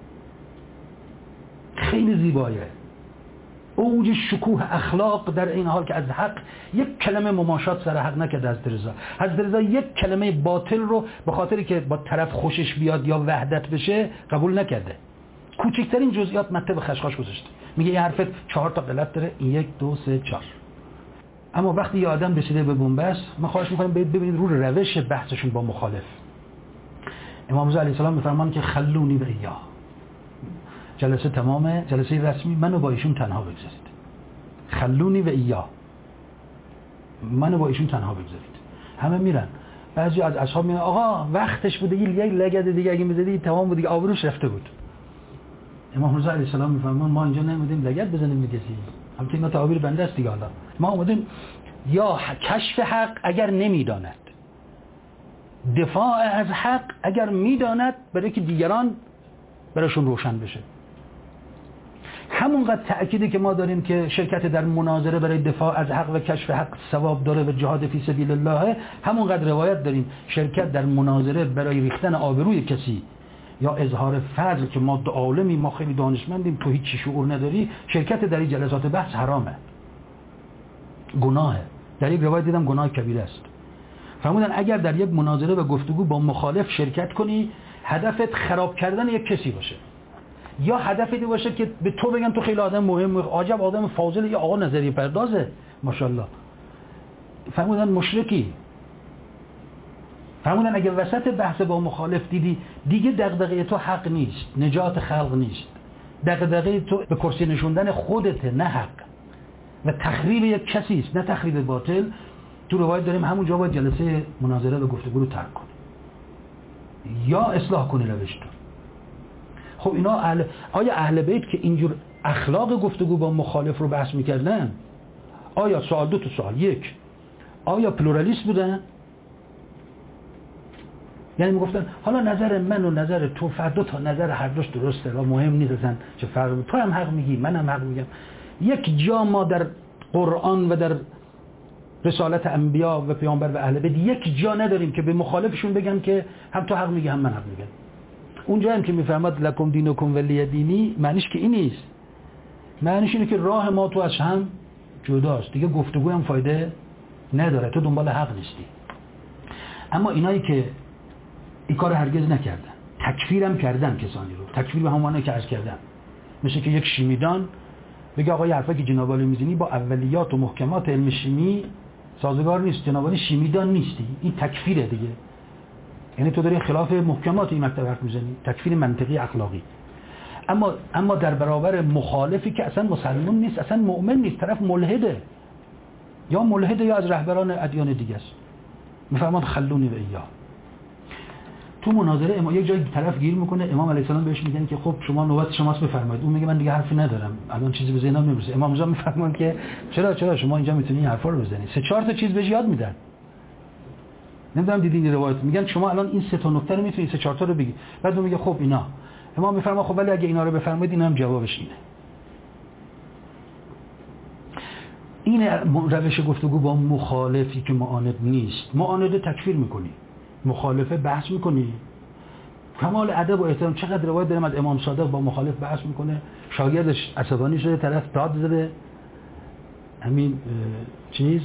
خیلی زیبایه، اوج شکوه اخلاق در این حال که از حق یک کلمه مماشات سر حق نکرده. حضرت رضا حضرت رضا یک کلمه باطل رو به خاطری که با طرف خوشش بیاد یا وحدت بشه قبول نکرده. کوچکترین جزئیات مته به خشخاش گذاشته، میگه این حرفت چهار تا غلط داره، این یک دو سه چهار. اما وقتی یه آدم رسیده به بنبست، من خواهش میکنم ببینید رو روش بحثشون با مخالف. امام رضا علیه السلام میفرمان که خلونی و ایا، جلسه تمامه، جلسه رسمی، منو با ایشون تنها بگذارید. خلونی و ایا، منو با ایشون تنها بگذارید. همه میرن. بعضی از اصحاب میگن آقا وقتش بوده، یک لگد دیگه اگه میزدی تمام بود دیگه، آبروش رفته بود. امام رضا علیه السلام میفرمان ما اینجا نمیدیم لگد بزنیم به کسی، هم که اینا تعابیر بنده است دیگه. حالا ما اومدیم یا کشف حق اگر نمیداند، دفاع از حق اگر میداند، برای که دیگران براشون روشن بشه. همونقدر تأکیدی که ما داریم که شرکت در مناظره برای دفاع از حق و کشف حق ثواب داره و جهاد فی سبیل الله، همونقدر روایت داریم شرکت در مناظره برای ریختن آبروی کسی یا اظهار فضل که ما عالمی، ما خیلی دانشمندیم، تو هیچ شعور نداری، شرکت در این جلسات بحث حرامه، گناهه. در یک روایت دیدم گناه کبیره است. فرمودن اگر در یک مناظره و گفتگو با مخالف شرکت کنی، هدفت خراب کردن یک کسی باشه، یا هدفی باشه که به تو بگن تو خیلی آدم مهم، عجب آدم فاضل، یا آقا نظریه پردازه ماشاءالله، فرمودن مشرکی، فرمودن اگه وسط بحث با مخالف دیدی دیگه دغدغه تو حق نیست، نجات خلق نیست، دغدغه تو به کرسی نشوندن خودته نه حق و تخریب یک کسی است نه تخریب باطل. تو روایت داریم همونجا باید جلسه مناظره و گفتگو رو ترک کنی یا اصلاح کنی روش تو. خب اینا اهل... آیا اهل بیت که اینجور اخلاق گفتگو با مخالف رو بحث میکردن، آیا سوال دو تا سوال، یک آیا پلورالیست بودن؟ یعنی میگفتن حالا نظر من و نظر تو فردا تا نظر هر دوش درسته و مهم نیست اصلا چه فرقی، تو هم حق میگی منم حق میگم. یک جا ما در قرآن و در رسالت انبیا و پیامبر و اهل بیت یک جا نداریم که به مخالفشون بگم که هم تو حق میگی هم من حق میگم. اونجا هم که میفرماد لکم دینکم ولی دینی، معنیش که این نیست، معنیش اینه که راه ما تو از هم جداست، دیگه گفتگو هم فایده نداره، تو دنبال حق نیستی. اما اینایی که این کار هرگز نکردن، تکفیرم کردن کسانی رو، تکفیر به همونه که عرض کردم، مثل که یک شیمیدان بگه آقا یه حرفا که جناب عالی میزنی با اولیات و محکمات علم شیمی سازگار نیست، جناب عالی شیمیدان نیستی، این تکفیره دیگه. یعنی تو داری خلاف محکمات این مطلب حرف میزنی، تکفیر منطقی اخلاقی. اما اما در برابر مخالفی که اصلا مسلمان نیست، اصلا مؤمن نیست، طرف ملحده، یا ملحده یا از رهبران ادیان دیگه است، میفرماد خلونی و ایا. تو مناظره امام یک جای طرف گیر میکنه، امام علیه السلام بهش میگن که خب شما نوبت شماست بفرمایید، اون میگه من دیگه حرفی ندارم، الان چیزی به ذهنم نمیرسه. امام رضا میفرمان که چرا چرا شما اینجا میتونی این حرفا رو بزنید. سه چهار تا چیز بهش یاد میدن، نمیدونم دیدین روایت، میگن شما الان این سه تا نکته رو میتونید سه چهار تا رو بگید. بعد اون میگه خب اینا، امام میفرما خب ولی اگه اینا رو بفرمایید اینا هم جوابش اینه. این روش گفتگو با مخالفی که معاند نیست، معاند تکفیر میکنی، مخالفه بحث میکنی، کمال ادب و احترام. چقدر روایت داریم از امام صادق با مخالف بحث میکنه، شاگردش عصبانی شده، طرف داد زده، همین چیز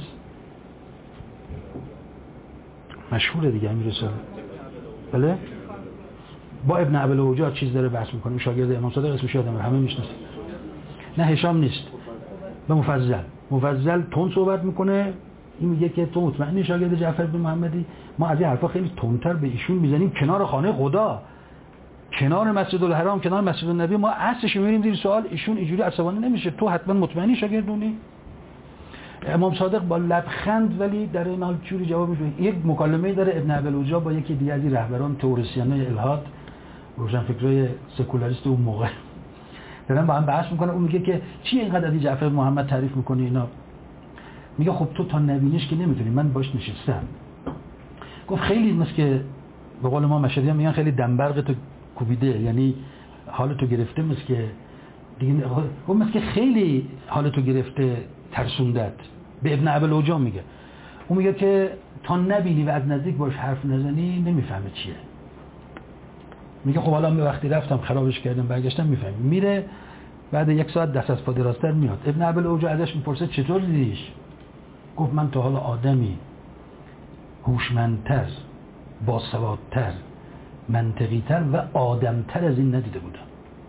مشهوره دیگه، همین رساله بله با ابن ابی الوجاج چیز داره بحث میکنه، شاگرد امام صادق اسمش یادم همه میشناسه، نه هشام نیست، به مفضل مفضل تون صحبت میکنه، این میگه که تو مطمئنی شاگرد جعفر بن محمدی؟ ما از این حرفا خیلی تندتر به ایشون میزنیم، کنار خانه خدا، کنار مسجد الحرام، کنار مسجد النبی، ما عکسش میبینیم زیر سوال، ایشون اینجوری عصبانی نمیشه، تو حتما مطمئنی شاگردونی؟ امام صادق با لبخند ولی در این حال جوری جواب میده. یک مکالمه داره ابن ابی الوجاج با یکی دیگه از رهبران تئوریسینای الحاد، روشنفکرای سکولاریست اون موقع، دارن با هم بحث میکنه. اون میگه که چی اینقدر از جعفر محمد تعریف میکنی اینا؟ میگه خب تو تا نبینیش که نمیتونی، من باش نشستم. گفت خیلی مثل که به قول ما مشهدیان میگن خیلی دنبرق تو کوبیده، یعنی حال تو گرفته، مثل که دیگه گفت مثل که خیلی حال تو گرفته ترسوندت. به ابن ابی الوجاج میگه، اون میگه که تا نبینی و از نزدیک باش حرف نزنی نمیفهمه چیه. میگه خب حالا من وقتی رفتم خرابش کردم برگشتم میفهمم. میره بعد یک ساعت دست از پا دراستر میاد. ابن ابی الوجاج ازش میپرسه چطور دیدیش؟ گفت من تا حالا آدمی هوشمندتر، باسوادتر، منطقیتر و آدمتر از این ندیده بودم.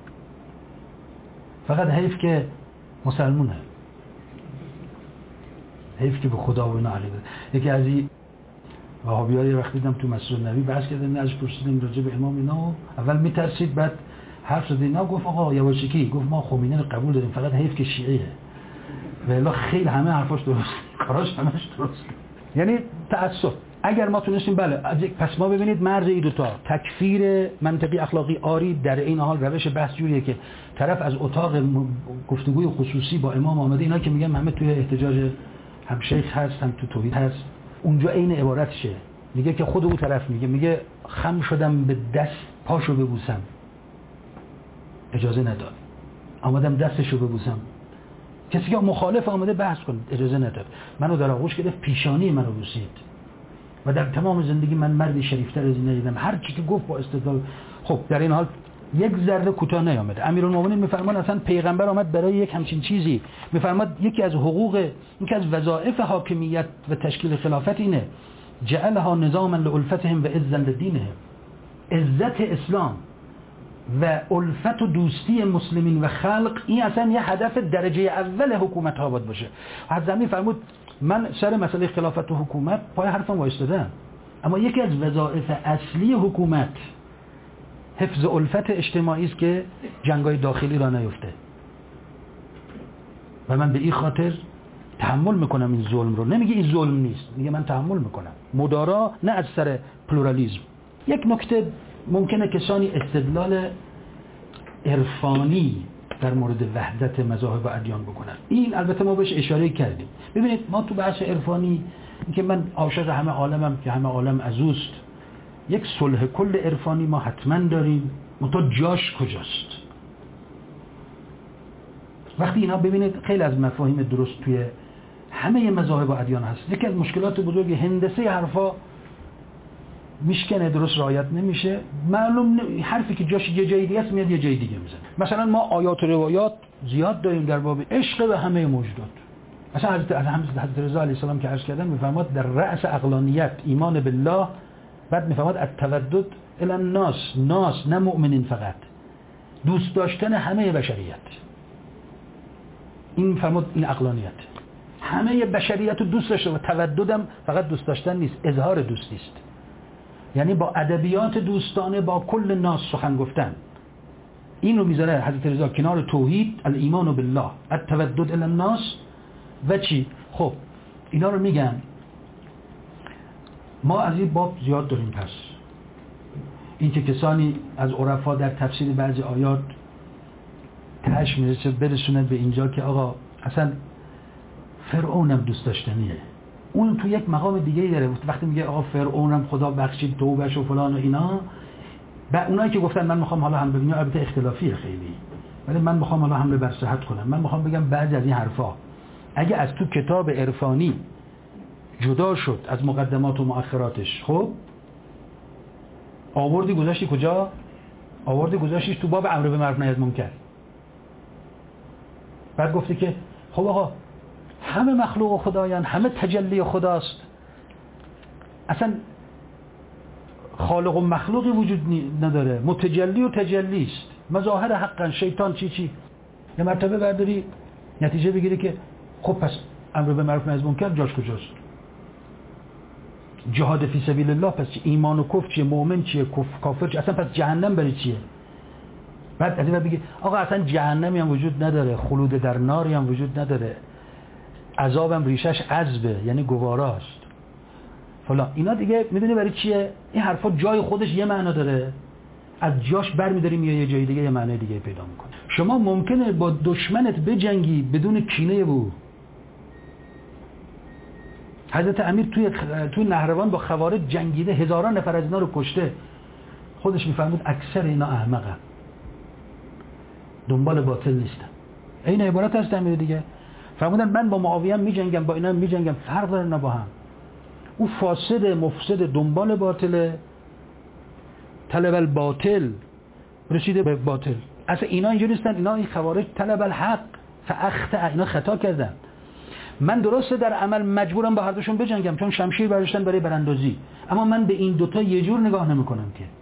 فقط حیف که مسلمونه، حیف که به خدا و اینا عقیده. یکی از این وهابی‌ها وقتی دیدم تو مسجد نبی بحث کردن، ازش پرسیدم راجع به امام اینا، اول میترسید بعد حرف زد اینا، گفت آقا یواشکی، گفت ما خمینی رو قبول داریم، فقط حیف که شیعیه. والا خیلی همه حرفاش درست، کاراش همش درست. یعنی تعصب. اگر ما تونستیم بله، پس ما ببینید مرز این دو تا، تکفیر منطقی اخلاقی آری، در این حال روش بحث جوریه که طرف از اتاق گفتگوی خصوصی با امام آمده، اینا که میگن همه توی احتجاج هم شیخ هست هم تو توحید هست، اونجا عین عبارتشه. میگه که خود اون طرف میگه میگه خم شدم به دست پاشو ببوسم، اجازه نداد. آمدم دستشو ببوسم، کسی که مخالف آمده بحث کنه اجازه نداد. منو در آغوش گرفت، پیشانی منو بوسید و در تمام زندگی من مردی شریفتر از این ندیدم. هر چی که گفت با استدلال. خب در این حال یک ذره کوتاه نیامد. امیرالمومنین میفرمان اصلا پیغمبر آمد برای یک همچین چیزی، میفرماد یکی از حقوق، یکی از وظایف حاکمیت و تشکیل خلافت اینه جعلها نظاما لالفتهم و عزا لدینهم. عزت اسلام و الفت و دوستی مسلمین و خلق، این اصلا یه هدف درجه اول حکومت ها باید باشه. حضرت امیر فرمود من سر مسئله خلافت و حکومت پای حرفم وایستادم، اما یکی از وظایف اصلی حکومت حفظ الفت اجتماعی است که جنگ‌های داخلی را نیفته و من به این خاطر تحمل میکنم این ظلم رو. نمیگه این ظلم نیست، میگه من تحمل میکنم مدارا، نه از سر پلورالیسم. یک نکته ممکنه کسانی استدلال عرفانی در مورد وحدت مذاهب و ادیان بکنن، این البته ما بهش اشاره کردیم. ببینید ما تو بحث عرفانی که من عاشق همه عالمم که همه عالم از اوست، یک صلح کل عرفانی ما حتما داریم، منتها جاش کجاست؟ وقتی اینا ببینید خیلی از مفاهیم درست توی همه مذاهب و ادیان هست، یکی از مشکلات بزرگ هندسه حرفا میشکنه، درست رعایت نمیشه، معلوم ن... حرفی که جاش یه جای دیگه است میاد یه جای دیگه میزنه. مثلا ما آیات و روایات زیاد داریم در باب عشق به همه موجودات. مثلا حضرت حضرت رضا علیه السلام که عرض کردن میفرماد در رأس عقلانیت ایمان بالله، بعد میفرماد التودد الی الناس، ناس نه مؤمنین فقط، دوست داشتن همه بشریت. این فرمود این عقلانیت، همه بشریت رو دوست داشته و توددم فقط دوست داشتن نیست، اظهار دوستی است. یعنی با ادبیات دوستانه با کل ناس سخن گفتن. این رو میذاره حضرت رضا کنار توحید، الایمان بالله، التودد الی الناس و چی؟ خب اینا رو میگم ما از این باب زیاد داریم. پس این که کسانی از عرفا در تفسیر بعضی آیات تهش میرسه برسونن به اینجا که آقا اصلا فرعونم دوست داشتنیه، اون تو یک مقام دیگه ای داره. وقتی میگه آقا فرعونم خدا بخشید توبهش و فلان و اینا، و اونایی که گفتن من میخوام حالا هم ببینم، البته اختلافیه خیلی، ولی من میخوام حالا حمله بر صحت کنم، من میخوام بگم بعضی از این حرفا اگه از تو کتاب عرفانی جدا شد از مقدمات و مؤخراتش، خب آوردی گذاشتی کجا؟ آوردی گذاشتیش تو باب امر به معروف نهی از منکر. بعد گفتی که خب آقا همه مخلوق خدایان، همه تجلی خداست، اصلا خالق و مخلوقی وجود نداره، متجلی و تجلی است، مظاهر حقا، شیطان چی چی. یه مرتبه برداری نتیجه بگیری که خب پس امر به معروف نهی از منکر جاش کجاست؟ جهاد فی سبیل الله پس چی؟ ایمان و کفر چیه؟ مؤمن چیه؟ کافر چیه؟ اصلا پس جهنم برای چیه؟ بعد از این بعد بگی آقا اصلا جهنمی هم وجود نداره، خلود در ناری هم وجود نداره، عذابم ریشش عذبه یعنی گواراست فلان. اینا دیگه میدونی برای چیه؟ این حرفا جای خودش یه معنا داره، از جاش برمی‌داریم یا یه جای دیگه یه معنی دیگه پیدا می‌کنه. شما ممکنه با دشمنت بجنگی بدون کینه او. حضرت امیر توی توی نهروان با خوارج جنگیده، هزاران نفر از اینا رو کشته، خودش میفرمود اکثر اینا احمقن، دنبال باطل نیستن. این عبارت هست امیر دیگه. فرمودن من با معاویه میجنگم، با اینا میجنگم، فرق داره اینا با هم. او فاسد مفسد دنبال باطله، طلب الباطل رسیده به باطل. اصلا اینا اینجوری نیستن، اینا این خوارج طلب الحق فاخطا، اینا خطا کردن. من درسته در عمل مجبورم با هر دوشون بجنگم چون شمشیر برداشتن برای براندازی، اما من به این دوتا یه جور نگاه نمیکنم که.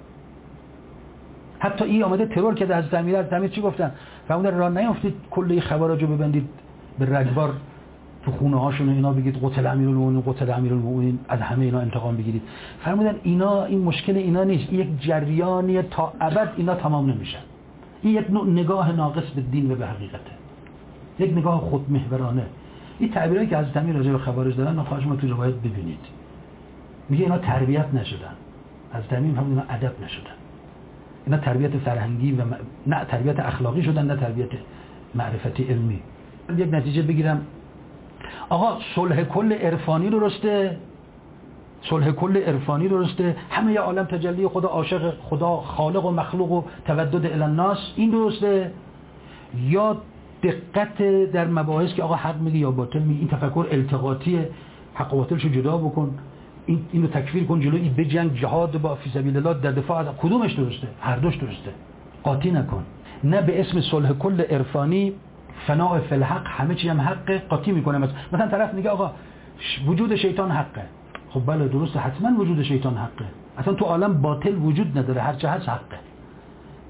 حتی این آمده ترور کرده از امیر، از امیر چی گفتن؟ فرمودن راه نیافتید کل خوارجو ببندید به رگبار تو خونه هاشون و اینا بگید قتل امیرالمومنین قتل امیرالمومنین، از همه اینا انتقام بگیرید. فرمودن اینا، این مشکل اینا نیست، این یک جریانی تا ابد اینا تمام نمیشن. این یک نوع نگاه ناقص به دین و به حقیقته، یک نگاه خودمحورانه. این تعبیرایی که از امیر راجع به خوارج دارن نخواهش ما تو روایت ببینید. میگه اینا تربیت نشدن، از امیر هم اینا ادب نشدن، اینا تربیت فرهنگی و م... نه تربیت اخلاقی شدن، نه تربیت معرفتی علمی. یک نتیجه بگیرم، آقا صلح کل عرفانی رو رسته، صلح کل عرفانی رو رسته، همه ی عالم تجلی خدا، عاشق خدا، خالق و مخلوق و تودد الی الناس، این درسته؟ یا دقت در مباحث که آقا حق میگه یا باطل میگه، این تفکر التقاطیه، حق و باطلشو جدا بکن، این اینو تکفیر کن، جلوی به جنگ جهاد با فی سبیل الله در دفاع از کدومش درسته؟ هر دوش درسته، قاطی نکن. نه به اسم صلح کل عرفانی فناء فی الحق همه چی هم حقه قاطی میکنه. مثلا طرف میگه آقا وجود شیطان حقه، خب بله درسته، حتما وجود شیطان حقه، اصلا تو عالم باطل وجود نداره، هر چه هست حقه.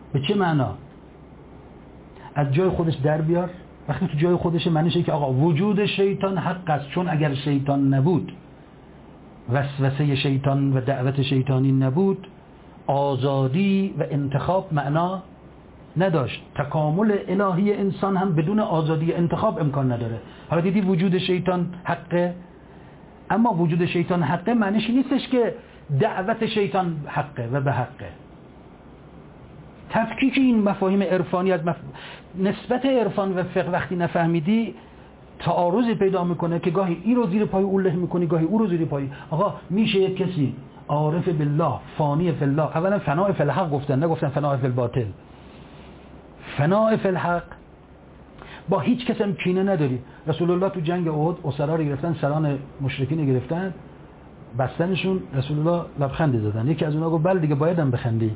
به چه معنا؟ از جای خودش در بیار. وقتی تو جای خودش معنیش اینه که آقا وجود شیطان حق است، چون اگر شیطان نبود، وسوسه شیطان و دعوت شیطانی نبود، آزادی و انتخاب معنا نداشت. تکامل الهی انسان هم بدون آزادی انتخاب امکان نداره. حالا دیدی وجود شیطان حقه، اما وجود شیطان حقه معنیش نیستش که دعوت شیطان حقه و به حقه. تفکیک این مفاهیم عرفانی از مف... نسبت عرفان و فقه وقتی نفهمیدی تعارضی پیدا میکنه که گاهی این رو زیر پای اون له میکنی، گاهی اون رو زیر پای. آقا میشه یک کسی عارف بالله، فانی فی الله، اولا فناء فی الحق گفتن، نگفتن فناء فی الباطل. فناء فی الحق با هیچ کس هم کینه نداری. رسول الله تو جنگ احد اسرا رو گرفتن، سران مشرکین گرفتن، بستنشون، رسول الله لبخند زدن. یکی از اونها گفت بله دیگه بایدم بخندی،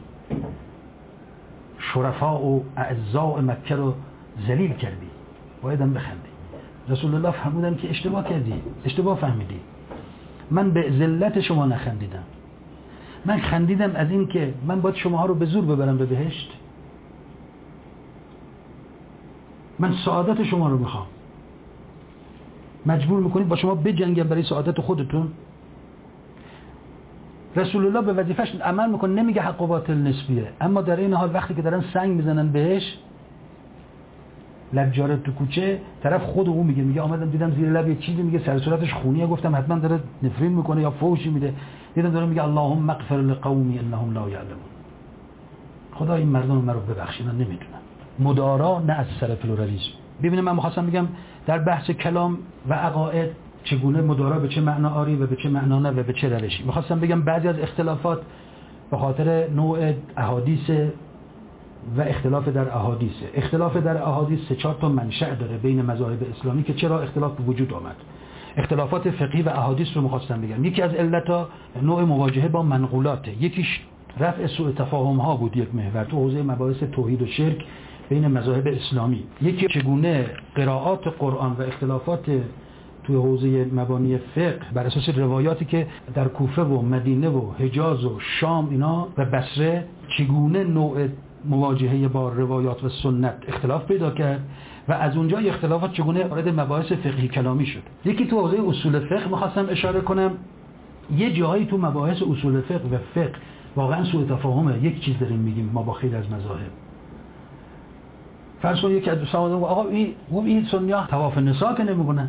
شرفا و اعزاء مکه رو ذلیل کردی، بایدم بخندی. رسول الله فرمودن که اشتباه کردی، اشتباه فهمیدی. من به ذلت شما نخندیدم، من خندیدم از این که من باید شماها رو به زور ببرم به بهشت. من سعادت شما رو میخوام، مجبور میکنید با شما بجنگم برای سعادت خودتون. رسول الله به وظیفش عمل میکنه، نمیگه حق و باطل نسبیه، اما در این حال وقتی که دارن سنگ میزنن بهش لبجاره تو کوچه، طرف خود او میگه میگه آمدم دیدم زیر لب یه چیزی میگه سر صورتش خونیه، گفتم حتما داره نفرین میکنه یا فوشی میده، دیدم داره میگه اللهم اغفر لقومی انهم لا یعلمون. خدا این مردم رو ببخشید، من نمیدونم. مدارا نه از سر پلورالیسم. ببینید من می‌خواستم بگم در بحث کلام و عقاید چگونه مدارا به چه معنا آری و به چه معنا نه و به چه روشی. می‌خواستم بگم بعضی از اختلافات به خاطر نوع احادیث و اختلاف در احادیث. اختلاف در احادیث سه چهار تا منشأ داره بین مذاهب اسلامی که چرا اختلاف به وجود آمد. اختلافات فقهی و احادیث رو می‌خواستم بگم. یکی از علت‌ها نوع مواجهه با منقولات، یکیش رفع سوء تفاهم ها بود، یک محور تو حوزه مباحث توحید و شرک بین مذاهب اسلامی. یکی چگونه قرائات قرآن و اختلافات توی حوزه مبانی فقه بر اساس روایاتی که در کوفه و مدینه و حجاز و شام اینا و بصره چگونه نوع مواجهه با روایات و سنت اختلاف پیدا کرد و از اونجا اختلافات چگونه وارد مباحث فقهی کلامی شد. یکی تو حوزه اصول فقه می‌خواستم اشاره کنم، یه جایی تو مباحث اصول فقه و فقه واقعا سوء تفاهمه. یک چیز داریم میگیم ما با خیلی از مذاهب. فرض کن یکی از دوستان میگه آقا این این سنی‌ها طواف نساء که نمیکنن.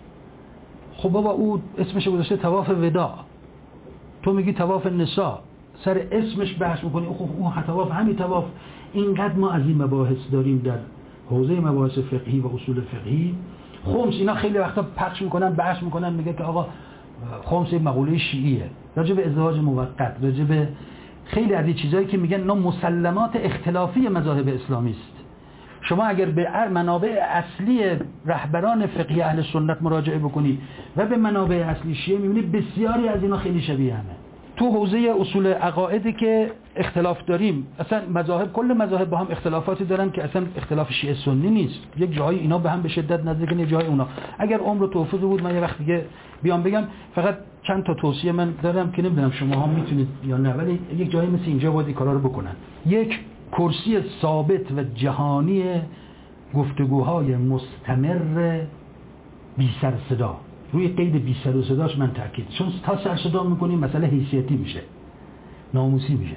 خب بابا او اسمش گذاشته طواف وداع، تو میگی طواف نساء، سر اسمش بحث میکنی. خب اون طواف همین طواف. اینقدر ما از این مباحث داریم در حوزه مباحث فقهی و اصول فقهی. خمس اینا خیلی وقتا پخش میکنن، بحث میکنن، میگه که آقا خمس این مقوله شیعیه، راجع به ازدواج موقت، راجع به خیلی از این چیزایی که میگن اینا مسلمات اختلافی مذاهب اسلامی است. شما اگر به منابع اصلی رهبران فقهی اهل سنت مراجعه بکنید و به منابع اصلی شیعه میبینید بسیاری از اینا خیلی شبیه همه. تو حوزه اصول عقایدی که اختلاف داریم، اصلا مذاهب کل مذاهب با هم اختلافاتی دارن که اصلا اختلاف شیعه سنی نیست. یک جایی اینا به هم به شدت نزدیکن، یک جای اونا. اگر عمر و توفیق بود من یه وقت دیگه بیام بگم. فقط چند تا توصیه من دارم که نمیدونم شما هم میتونید یا نه، ولی یک جایی مثل اینجا باید این کارا رو بکنن. یک کرسی ثابت و جهانی گفتگوهای مستمر بی سر صدا، روی قید بی سر و صداش من تاکید، چون تا سر صدا میکنیم مسئله حیثیتی میشه، ناموسی میشه.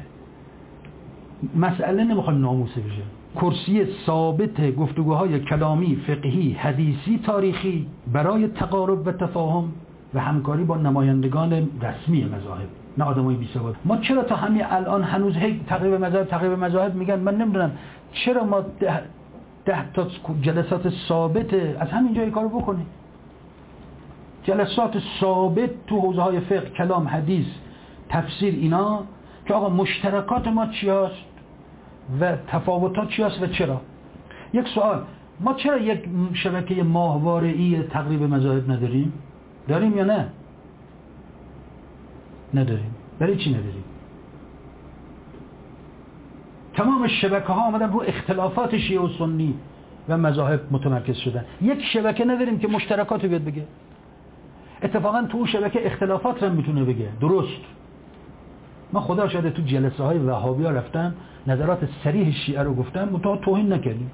مسئله نمیخواد ناموسی بشه. کرسی ثابت گفتگوهای کلامی، فقهی، حدیثی، تاریخی برای تقارب و تفاهم و همکاری با نمایندگان رسمی مذاهب، نه آدمای بی سواد. ما چرا تا همین الان هنوز هی تقریب مذاهب تقریب مذاهب میگن؟ من نمیدونم چرا ما ده, ده تا جلسات ثابت از همین جای کارو بکنیم. جلسات ثابت تو حوزه های فقه، کلام، حدیث، تفسیر، اینا که آقا مشترکات ما چی هست و تفاوتات چی هست و چرا. یک سوال، ما چرا یک شبکه ماهواره‌ای تقریب مذاهب نداریم؟ داریم یا نه؟ نداریم. برای چی نداریم؟ تمام شبکه ها آمدن رو اختلافات شیعه و سنی و مذاهب متمرکز شدن. یک شبکه نداریم که مشترکات رو بیاد بگه. اتفاقا تو شبکه اختلافات رو میتونه بگه، درست، من خدا شاهده تو جلسه های وهابی‌ها رفتم نظرات صریح شیعه رو گفتم، منتها توهین نکردیم.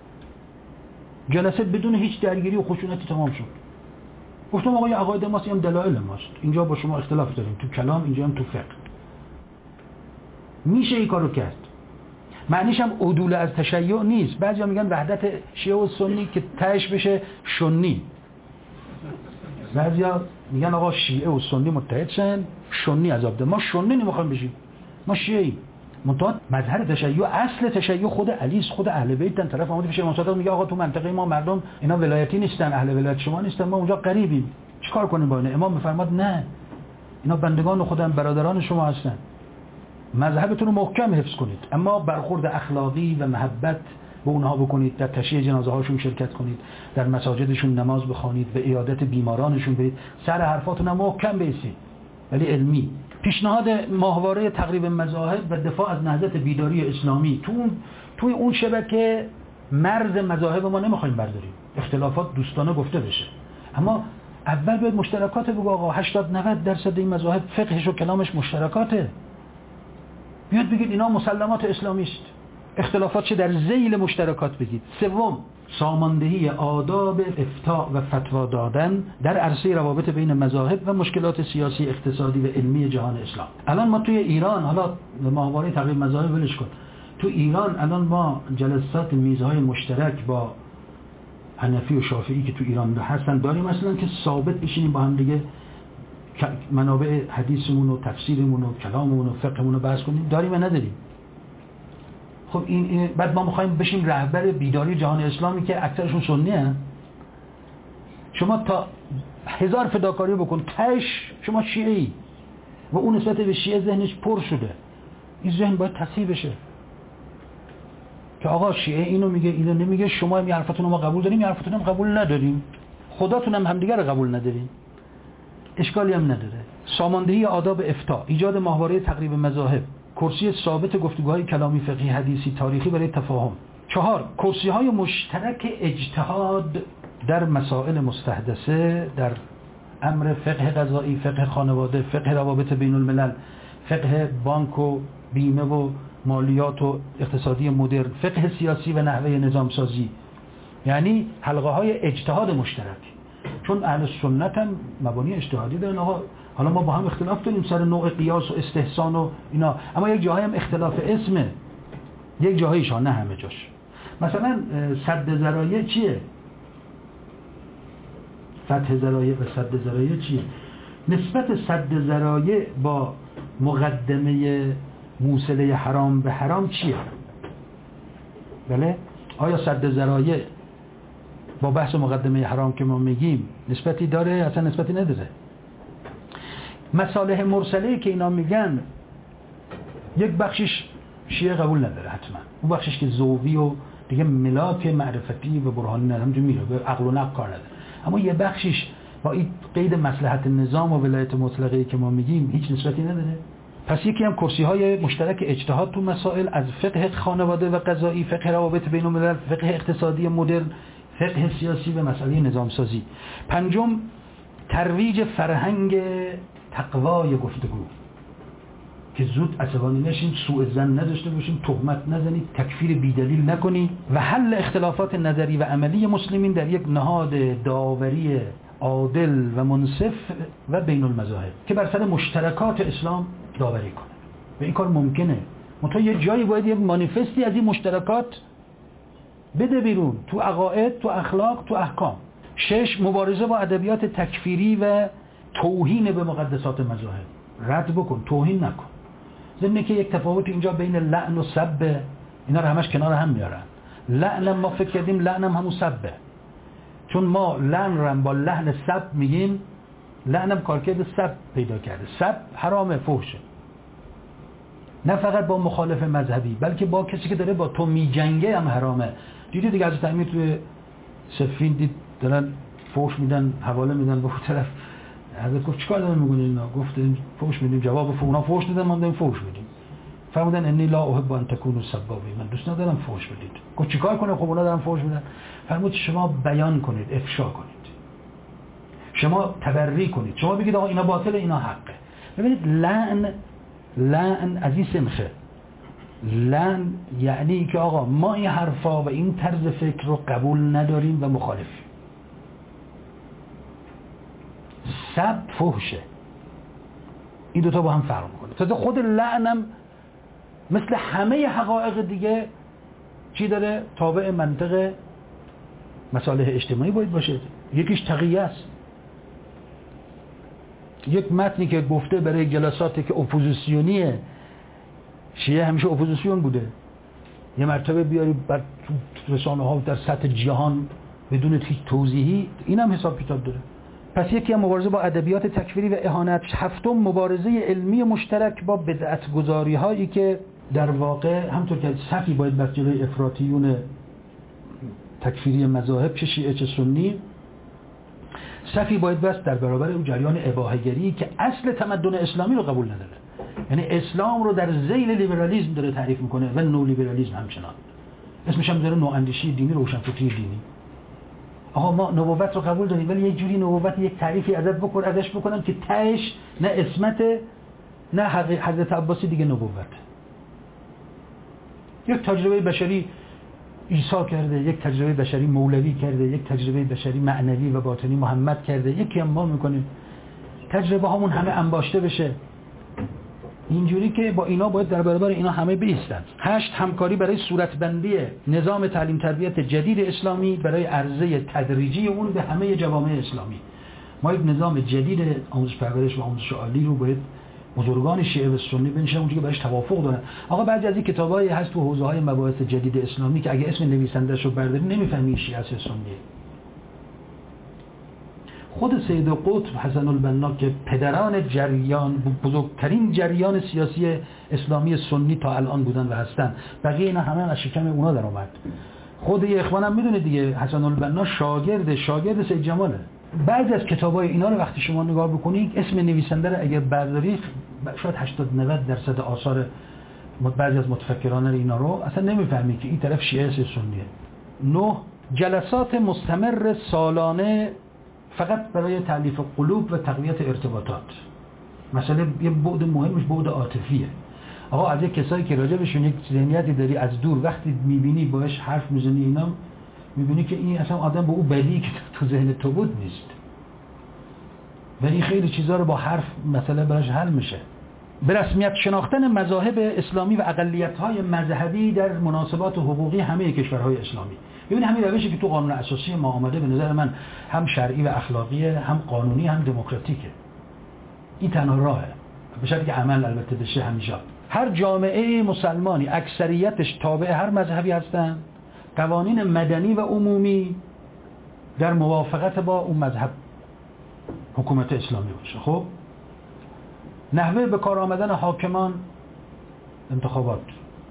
جلسه بدون هیچ درگیری و خشونتی تمام شد. گفتم آقا عقاید ماست، هم دلایل ماست، اینجا با شما اختلاف داریم تو کلام، اینجا هم تو فقه. میشه این کارو کرد. معنیش هم عدول از تشیع نیست. بعضیا میگن وحدت شیعه و سنی که تهش بشه سنی. بعضیا میگن آقا شیعه و سنی متحد شن، سنی عذاب ده. ما سنی نمیخوایم بشیم، ما شیعه. منتها مظهر تشیع، اصل تشیع خود علی است، خود اهل بیت. در طرف آمده میشه امام صادق میگه آقا تو منطقه ما مردم اینا ولایتی نیستن، اهل ولایت شما نیستن، ما اونجا قریبیم، چیکار کنیم با اینا؟ امام میفرماد نه، اینا بندگان خودم، برادران شما هستن، مذهبتون رو محکم حفظ کنید، اما برخورد اخلاقی و محبت به اونها بکنید، در تشییع جنازه هاشون شرکت کنید، در مساجدشون نماز بخوانید، به عیادت بیمارانشون برید، سر حرفاتون هم محکم بیسید ولی علمی. پیشنهاد ماهواره تقریب مذاهب و دفاع از نهضت بیداری اسلامی. تو اون توی اون شبکه مرز مذاهب ما نمیخوایم برداریم، اختلافات دوستانه گفته بشه، اما اول باید مشترکات بگو. آقا هشتاد نود درصد این مذاهب فقهش و کلامش مشترکاته. بیاد بگید اینا مسلمات اسلامی است، اختلافات چه در ذیل مشترکات بگید. سوم، ساماندهی آداب افتاء و فتوا دادن در عرصه روابط بین مذاهب و مشکلات سیاسی، اقتصادی و علمی جهان اسلام. الان ما توی ایران، حالا ماهواره تقریب مذاهب ولش کن، تو ایران الان ما جلسات میزهای مشترک با حنفی و شافعی که تو ایران هستن داریم، مثلا که ثابت بشینیم با هم دیگه منابع حدیثمون و تفسیرمون و کلاممون و فقهمون رو بحث کنیم، داریم یا نداریم؟ خب این, این بعد ما میخوایم بشیم رهبر بیداری جهان اسلامی که اکثرشون سنی هستن. شما تا هزار فداکاری بکن، تاش شما شیعی و اون نسبت به شیعه ذهنش پر شده. این ذهن باید تصحیح بشه که آقا شیعه اینو میگه اینو نمیگه، شما این حرفتون رو ما قبول داریم، این حرفتون هم قبول نداریم، خداتون هم همدیگه رو قبول نداریم، اشکالی هم نداره. ساماندهی آداب افتاء، ایجاد ماهواره تقریب مذاهب، کرسی ثابت گفتگوهای کلامی، فقهی، حدیثی، تاریخی برای تفاهم. چهار، کرسی های مشترک اجتهاد در مسائل مستحدثه، در امر فقه قضایی، فقه خانواده، فقه روابط بین الملل، فقه بانک و بیمه و مالیات و اقتصادی مدرن، فقه سیاسی و نحوه نظام سازی. یعنی حلقه های اجتهاد مشترک، چون اهل سنت هم مبانی اجتهادی دارن. آقا حالا ما با هم اختلاف داریم سر نوع قیاس و استحسان و اینا، اما یک جاهای هم اختلاف اسمه، یک جاهایش ها، نه همه جاش. مثلا سد ذرایع چیه؟ فتح ذرایع و سد ذرایع چیه؟ نسبت سد ذرایع با مقدمه موصله حرام به حرام چیه؟ بله؟ آیا سد ذرایع با بحث مقدمه حرام که ما میگیم نسبتی داره؟ اصلا نسبتی نداره. مصالح مرسله که اینا میگن یک بخشش شیعه قبول نداره حتما، اون بخشش که ذوقی و دیگه ملاک معرفتی و برهانی نداره، همونجوری میره به عقل و نقل کار نداره، اما یه بخشش با این قید مصلحت نظام و ولایت مطلقه که ما میگیم هیچ نسبتی نداره. پس یکی هم کرسی های مشترک اجتهاد تو مسائل از فقه خانواده و قضایی، فقه روابط بین الملل، فقه اقتصادی مدرن، فقه سیاسی و مسئله نظام سازی. پنجم، ترویج فرهنگ تقوای گفتگو که زود عصبانی نشیم، سوء ظن نداشته باشیم، تهمت نزنید، تکفیر بیدلیل نکنید و حل اختلافات نظری و عملی مسلمین در یک نهاد داوری عادل و منصف و بین المذاهب که بر سر مشترکات اسلام داوری کنه. و این کار ممکنه، منتها یه جایی باید یه مانیفستی از این مشترکات بده بیرون، تو عقاید، تو اخلاق، تو احکام. شش، مبارزه با ادبیات تکفیری و توهین به مقدسات مذاهب. رد بکن، توهین نکن. ضمن که یک تفاوت اینجا بین لعن و سب، اینا رو همش کنار هم میارن. لعن ما فکر کردیم لعن هم همون سبه، چون ما لعن رو با لحن سب میگیم، لعن هم کارکرد سب پیدا کرده. سب حرامه، فحشه، نه فقط با مخالف مذهبی بلکه با کسی که داره با تو میجنگه هم حرامه. دیدی دیگه از تعمیر توی سفین دید دارن فحش میدن، حواله میدن به اون طرف. حضرت گفت چیکار دارن میکنین اینا؟ گفت فحش میدیم. جواب فحش، اونا فحش دادن، ما داریم فحش میدیم. فرمودن انی لا احب ان تکونوا سبابین، من دوست ندارم فحش بدید. گفت چیکار کنم؟ خب اونا دارن فحش میدن. فرمود شما بیان کنید، افشا کنید، شما تبری کنید، شما بگید آقا اینا باطله، اینا حقه. ببینید لعن لعن از این سمخه. لعن یعنی که آقا ما این حرفا و این طرز فکر رو قبول نداریم و مخالفیم. سب فحشه، این دوتا با هم فرق میکنه. تازه خود لعنم مثل همه حقایق دیگه چی داره؟ تابع منطق مصالح اجتماعی باید باشه. یکیش تقیه است. یک متنی که گفته برای جلساتی که اپوزیسیونیه، شیعه همیشه اپوزیسیون بوده، یه مرتبه بیاری بر رسانه ها در سطح جهان بدون هیچ توضیحی، این هم حساب کتاب داره. پس یکی هم مبارزه با ادبیات تکفیری و اهانت. هفتم مبارزه علمی مشترک با بدعت گذاری هایی که در واقع همطور که صفی باید بس جلوی افراطیون تکفیری مذاهب چه شیعه چه سنی، صفی باید بس در برابر اون جریان اباحه‌گری که اصل تمدن اسلامی رو قبول نداره. یعنی اسلام رو در ذیل لیبرالیسم داره تعریف میکنه و نو لیبرالیسم همچنان. اسمش هم داره نواندیشی دینی، روشنفکری دینی. آها ما نبوت رو قبول داریم ولی یک جوری نبوت یک تعریفی ازش بکن ازش بکنن که تهش نه اسمت نه حضرت عباسی دیگه نبوت. یک تجربه بشری عیسی کرده، یک تجربه بشری مولوی کرده، یک تجربه بشری معنوی و باطنی محمد کرده، یکی هم ما میکنیم. تجربه هامون همه انباشته بشه. اینجوری که با اینا باید در برابر اینا همه بایستن. هشت همکاری برای صورتبندی نظام تعلیم تربیت جدید اسلامی برای عرضه تدریجی اون به همه جوامع اسلامی. ما یک نظام جدید آموزش پرورش و آموزش عالی رو باید بزرگان شیعه و سنی بنشن اونجوری که بهش توافق دارن. آقا بعضی از این کتابایی هست تو حوزه‌های مباحث جدید اسلامی که اگه اسم نویسنده‌ش رو برداری نمیفهمی شیعه است سنیه. خود سید قطب حسن البنا که پدران جریان بزرگترین جریان سیاسی اسلامی سنی تا الان بودن و هستن، بقیه اینا همه از شکم اونا در اومد. خود یه اخوانم میدونه دیگه، حسن البنا شاگرد شاگرد سید جماله. بعضی از کتابای اینا رو وقتی شما نگاه بکنید اسم نویسنده رو اگه برداری شاید هشتاد نود درصد آثار بعضی از متفکران اینا رو اصلا نمیفهمی که این طرف شیعه است سنیه. نه جلسات مستمر سالانه فقط برای تألیف قلوب و تقویت ارتباطات. مثلا یه بعد مهمش بعد عاطفیه. آقا از یک کسایی که راجع بهشون یک ذهنیتی داری از دور وقتی میبینی باهاش حرف میزنی اینا میبینی که این اصلا آدم با اون بدی که تو ذهن تو بود نیست. ولی خیلی چیزا رو با حرف مثلا براش حل میشه. به رسمیت شناختن مذاهب اسلامی و اقلیت‌های مذهبی در مناسبات حقوقی همه کشورهای اسلامی. ببین همین روشی که تو قانون اساسی ما آمده به نظر من هم شرعی و اخلاقیه، هم قانونی، هم دموکراتیکه. این تنها راهه. به شرطی که عمل البته بشه همیشه. هر جامعه مسلمانی اکثریتش تابع هر مذهبی هستن، قوانین مدنی و عمومی در موافقت با اون مذهب حکومت اسلامی باشه. خب نحوه به کار آمدن حاکمان انتخابات،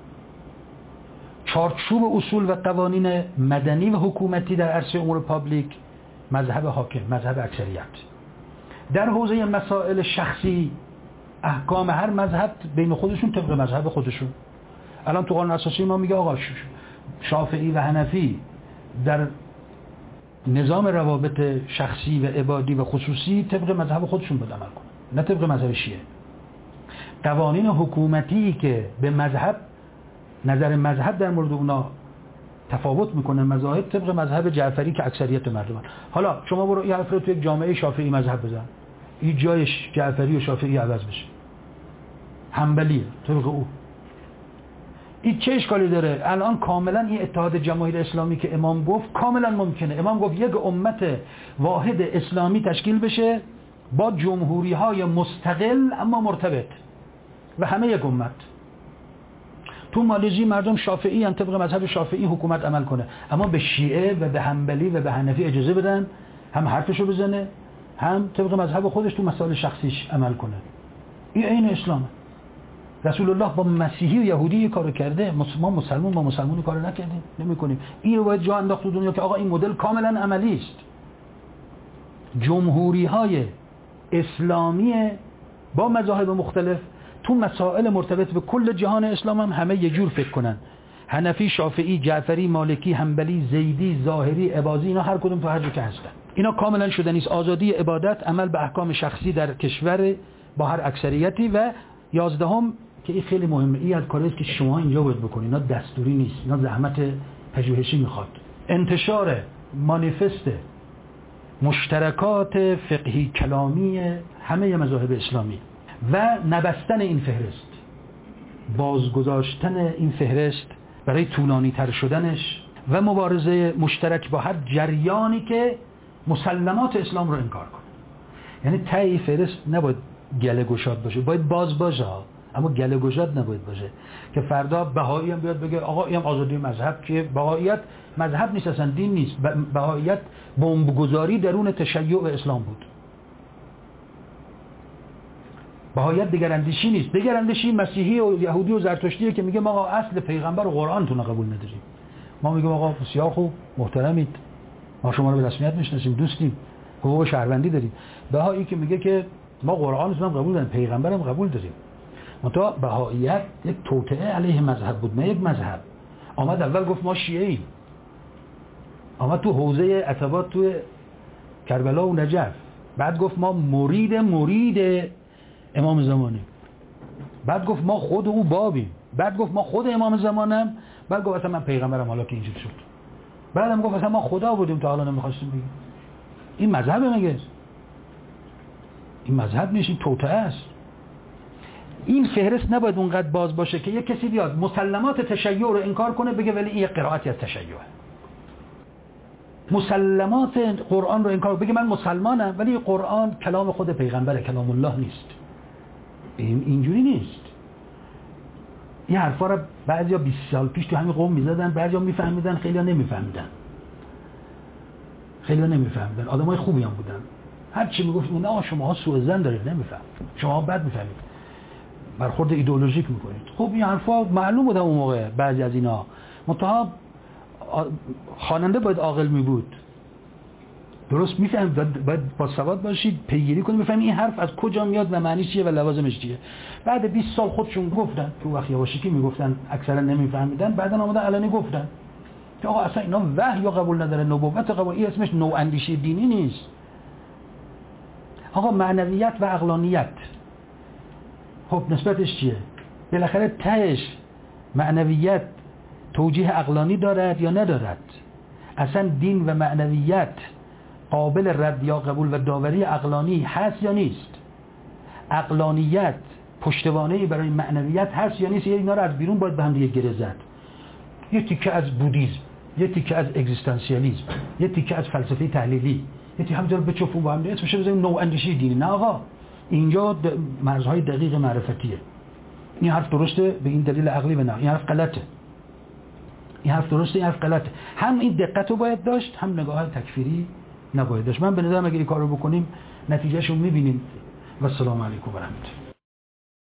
چارچوب اصول و قوانین مدنی و حکومتی در عرصه امور پابلیک مذهب حاکم، مذهب اکثریت. در حوزه مسائل شخصی احکام هر مذهب بین خودشون طبق مذهب خودشون. الان تو قانون اساسی ما میگه آقا شافعی و حنفی در نظام روابط شخصی و عبادی و خصوصی طبق مذهب خودشون باید عمل کنن، نه طبق مذهب شیعه. قوانین حکومتی که به مذهب نظر مذهب در مورد اونا تفاوت میکنه مذاهب طبق مذهب جعفری که اکثریت مردمان. حالا شما برو این حرف رو تو یک جامعه شافعی مذهب بزن، این جایش جعفری و شافعی عوض بشه، حنبلیه طبق او. این چه اشکالی داره؟ الان کاملا این اتحاد جماهیر اسلامی که امام گفت کاملا ممکنه. امام گفت یک امت واحد اسلامی تشکیل بشه با جمهوری های مستقل اما مرتبط و همه یک امت. تو مالزی مردم شافعی ان طبق مذهب شافعی حکومت عمل کنه، اما به شیعه و به حنبلی و به حنفی اجازه بدن هم حرفشو بزنه هم طبق مذهب خودش تو مسائل شخصیش عمل کنه. این عین اسلامه. رسول الله با مسیحی و یهودی کارو کرده، ما مسلمان با مسلمانی کارو نکردیم، نمی‌کنیم. این رو باید جا انداخت تو دنیا که آقا این مدل کاملا عملی است. جمهوری‌های اسلامی با مذاهب مختلف تو مسائل مرتبط به کل جهان اسلام هم همه یه جور فکر کنن. حنفی، شافعی، جعفری، مالکی، حنبلی، زیدی، ظاهری، عباضی، اینا هر کدوم تو هر جا که هستن. اینا کاملا شده نیست. آزادی عبادت، عمل به احکام شخصی در کشور با هر اکثریتی و یازدهم که این خیلی مهمه، این از کاری است که شما اینجا باید بکنید، اینا دستوری نیست، اینا زحمت پژوهشی میخواد. انتشار مانیفست مشترکات فقهی کلامی همه مذاهب اسلامی و نبستن این فهرست، بازگذاشتن این فهرست برای طولانی تر شدنش و مبارزه مشترک با هر جریانی که مسلمات اسلام رو انکار کنه. یعنی ته فهرست نباید گله گشاد باشه، باید باز باشه، اما گله گشاد نباید باشه که فردا بهایی هم بیاد بگه آقا این آزادی مذهب که بهاییت مذهب نیست، اصلا دین نیست. بهاییت بمبگذاری درون تشیع اسلام بود. بهاییت دگراندیشی نیست. دگراندیشی مسیحی و یهودی و زرتشتیه که میگه ما آقا اصل پیغمبر و قرآنتون قبول نداریم. ما میگیم آقا بسیار خوب، محترمید، ما شما رو به رسمیت میشناسیم، دوستیم، حقوق شهروندی داریم. بهایی که میگه که ما قرآنتون قبول داریم، پیغمبرم قبول داریم. منتها بهاییت یک توطئه علیه مذهب بود، نه یک مذهب. آمد اول گفت ما شیعه ایم، آمد تو حوزه عتبات تو کربلا و نجف، بعد گفت ما مرید مرید امام زمانیم، بعد گفت ما خود او بابیم، بعد گفت ما خود امام زمانم، بعد گفت اصلا من پیغمبرم حالا که اینجوری شد، بعدم گفت اصلا ما خدا بودیم تا حالا نمیخواستیم بگیم. این مذهب مگه؟ این مذهب نیست، این توطئه است. این فهرست نباید اونقدر باز باشه که یک کسی بیاد مسلمات تشیع رو انکار کنه بگه ولی این قرائتی از تشیعه. مسلمات قرآن رو انکار بگه من مسلمانم ولی قرآن کلام خود پیغمبره، کلام الله نیست. این اینجوری نیست. این حرفا رو بعضیا بیست سال پیش تو همین قوم میزدن، بعضیا میفهمیدن، خیلیا نمیفهمیدن. خیلیا نمیفهمیدن. آدمای خوبی هم بودن. هر چی میگفت نه شماها سوء ظن دارید، نمیفهم. شما بد میفهمید. برخورد ایدئولوژیک میکنید. خب این حرفا معلوم بود اون موقع بعضی از اینا. منتها خواننده باید عاقل می بود، درست میفهم، باید با سواد باشید، پیگیری کنید، بفهمید این حرف از کجا میاد و معنیش چیه و لوازمش چیه. بعد بیست سال خودشون گفتن، تو وقت یواشکی میگفتن اکثرا نمیفهمیدن، بعدا آمدن علنی گفتن که آقا اصلا اینا وحی یا قبول نداره، نبوت قبول، این اسمش نواندیشی دینی نیست. آقا معنویت و عقلانیت خب نسبتش چیه؟ بالاخره تهش معنویت توجیه عقلانی دارد یا ندارد؟ اصلا دین و معنویت قابل رد یا قبول و داوری عقلانی هست یا نیست؟ عقلانیت پشتوانه‌ای برای معنویت هست یا نیست؟ اینا رو از بیرون باید به هم دیگه گره زد. یه تیکه از بودیسم، یه تیکه از اگزیستانسیالیسم، یه تیکه از فلسفه تحلیلی، یه تیکه همینجا بچفون با هم دیگه اسمش بزنیم نواندیشی دینی. نه آقا، اینجا مرزهای دقیق معرفتیه. این حرف درسته به این دلیل عقلی و نه، این حرف غلطه. این حرف درسته، این حرف غلطه. هم این دقت رو باید داشت، هم نگاه تکفیری نباید داشت. من به نظرم اگه این کار رو بکنیم نتیجهشو میبینیم. و السلام علیکم و رحمت الله.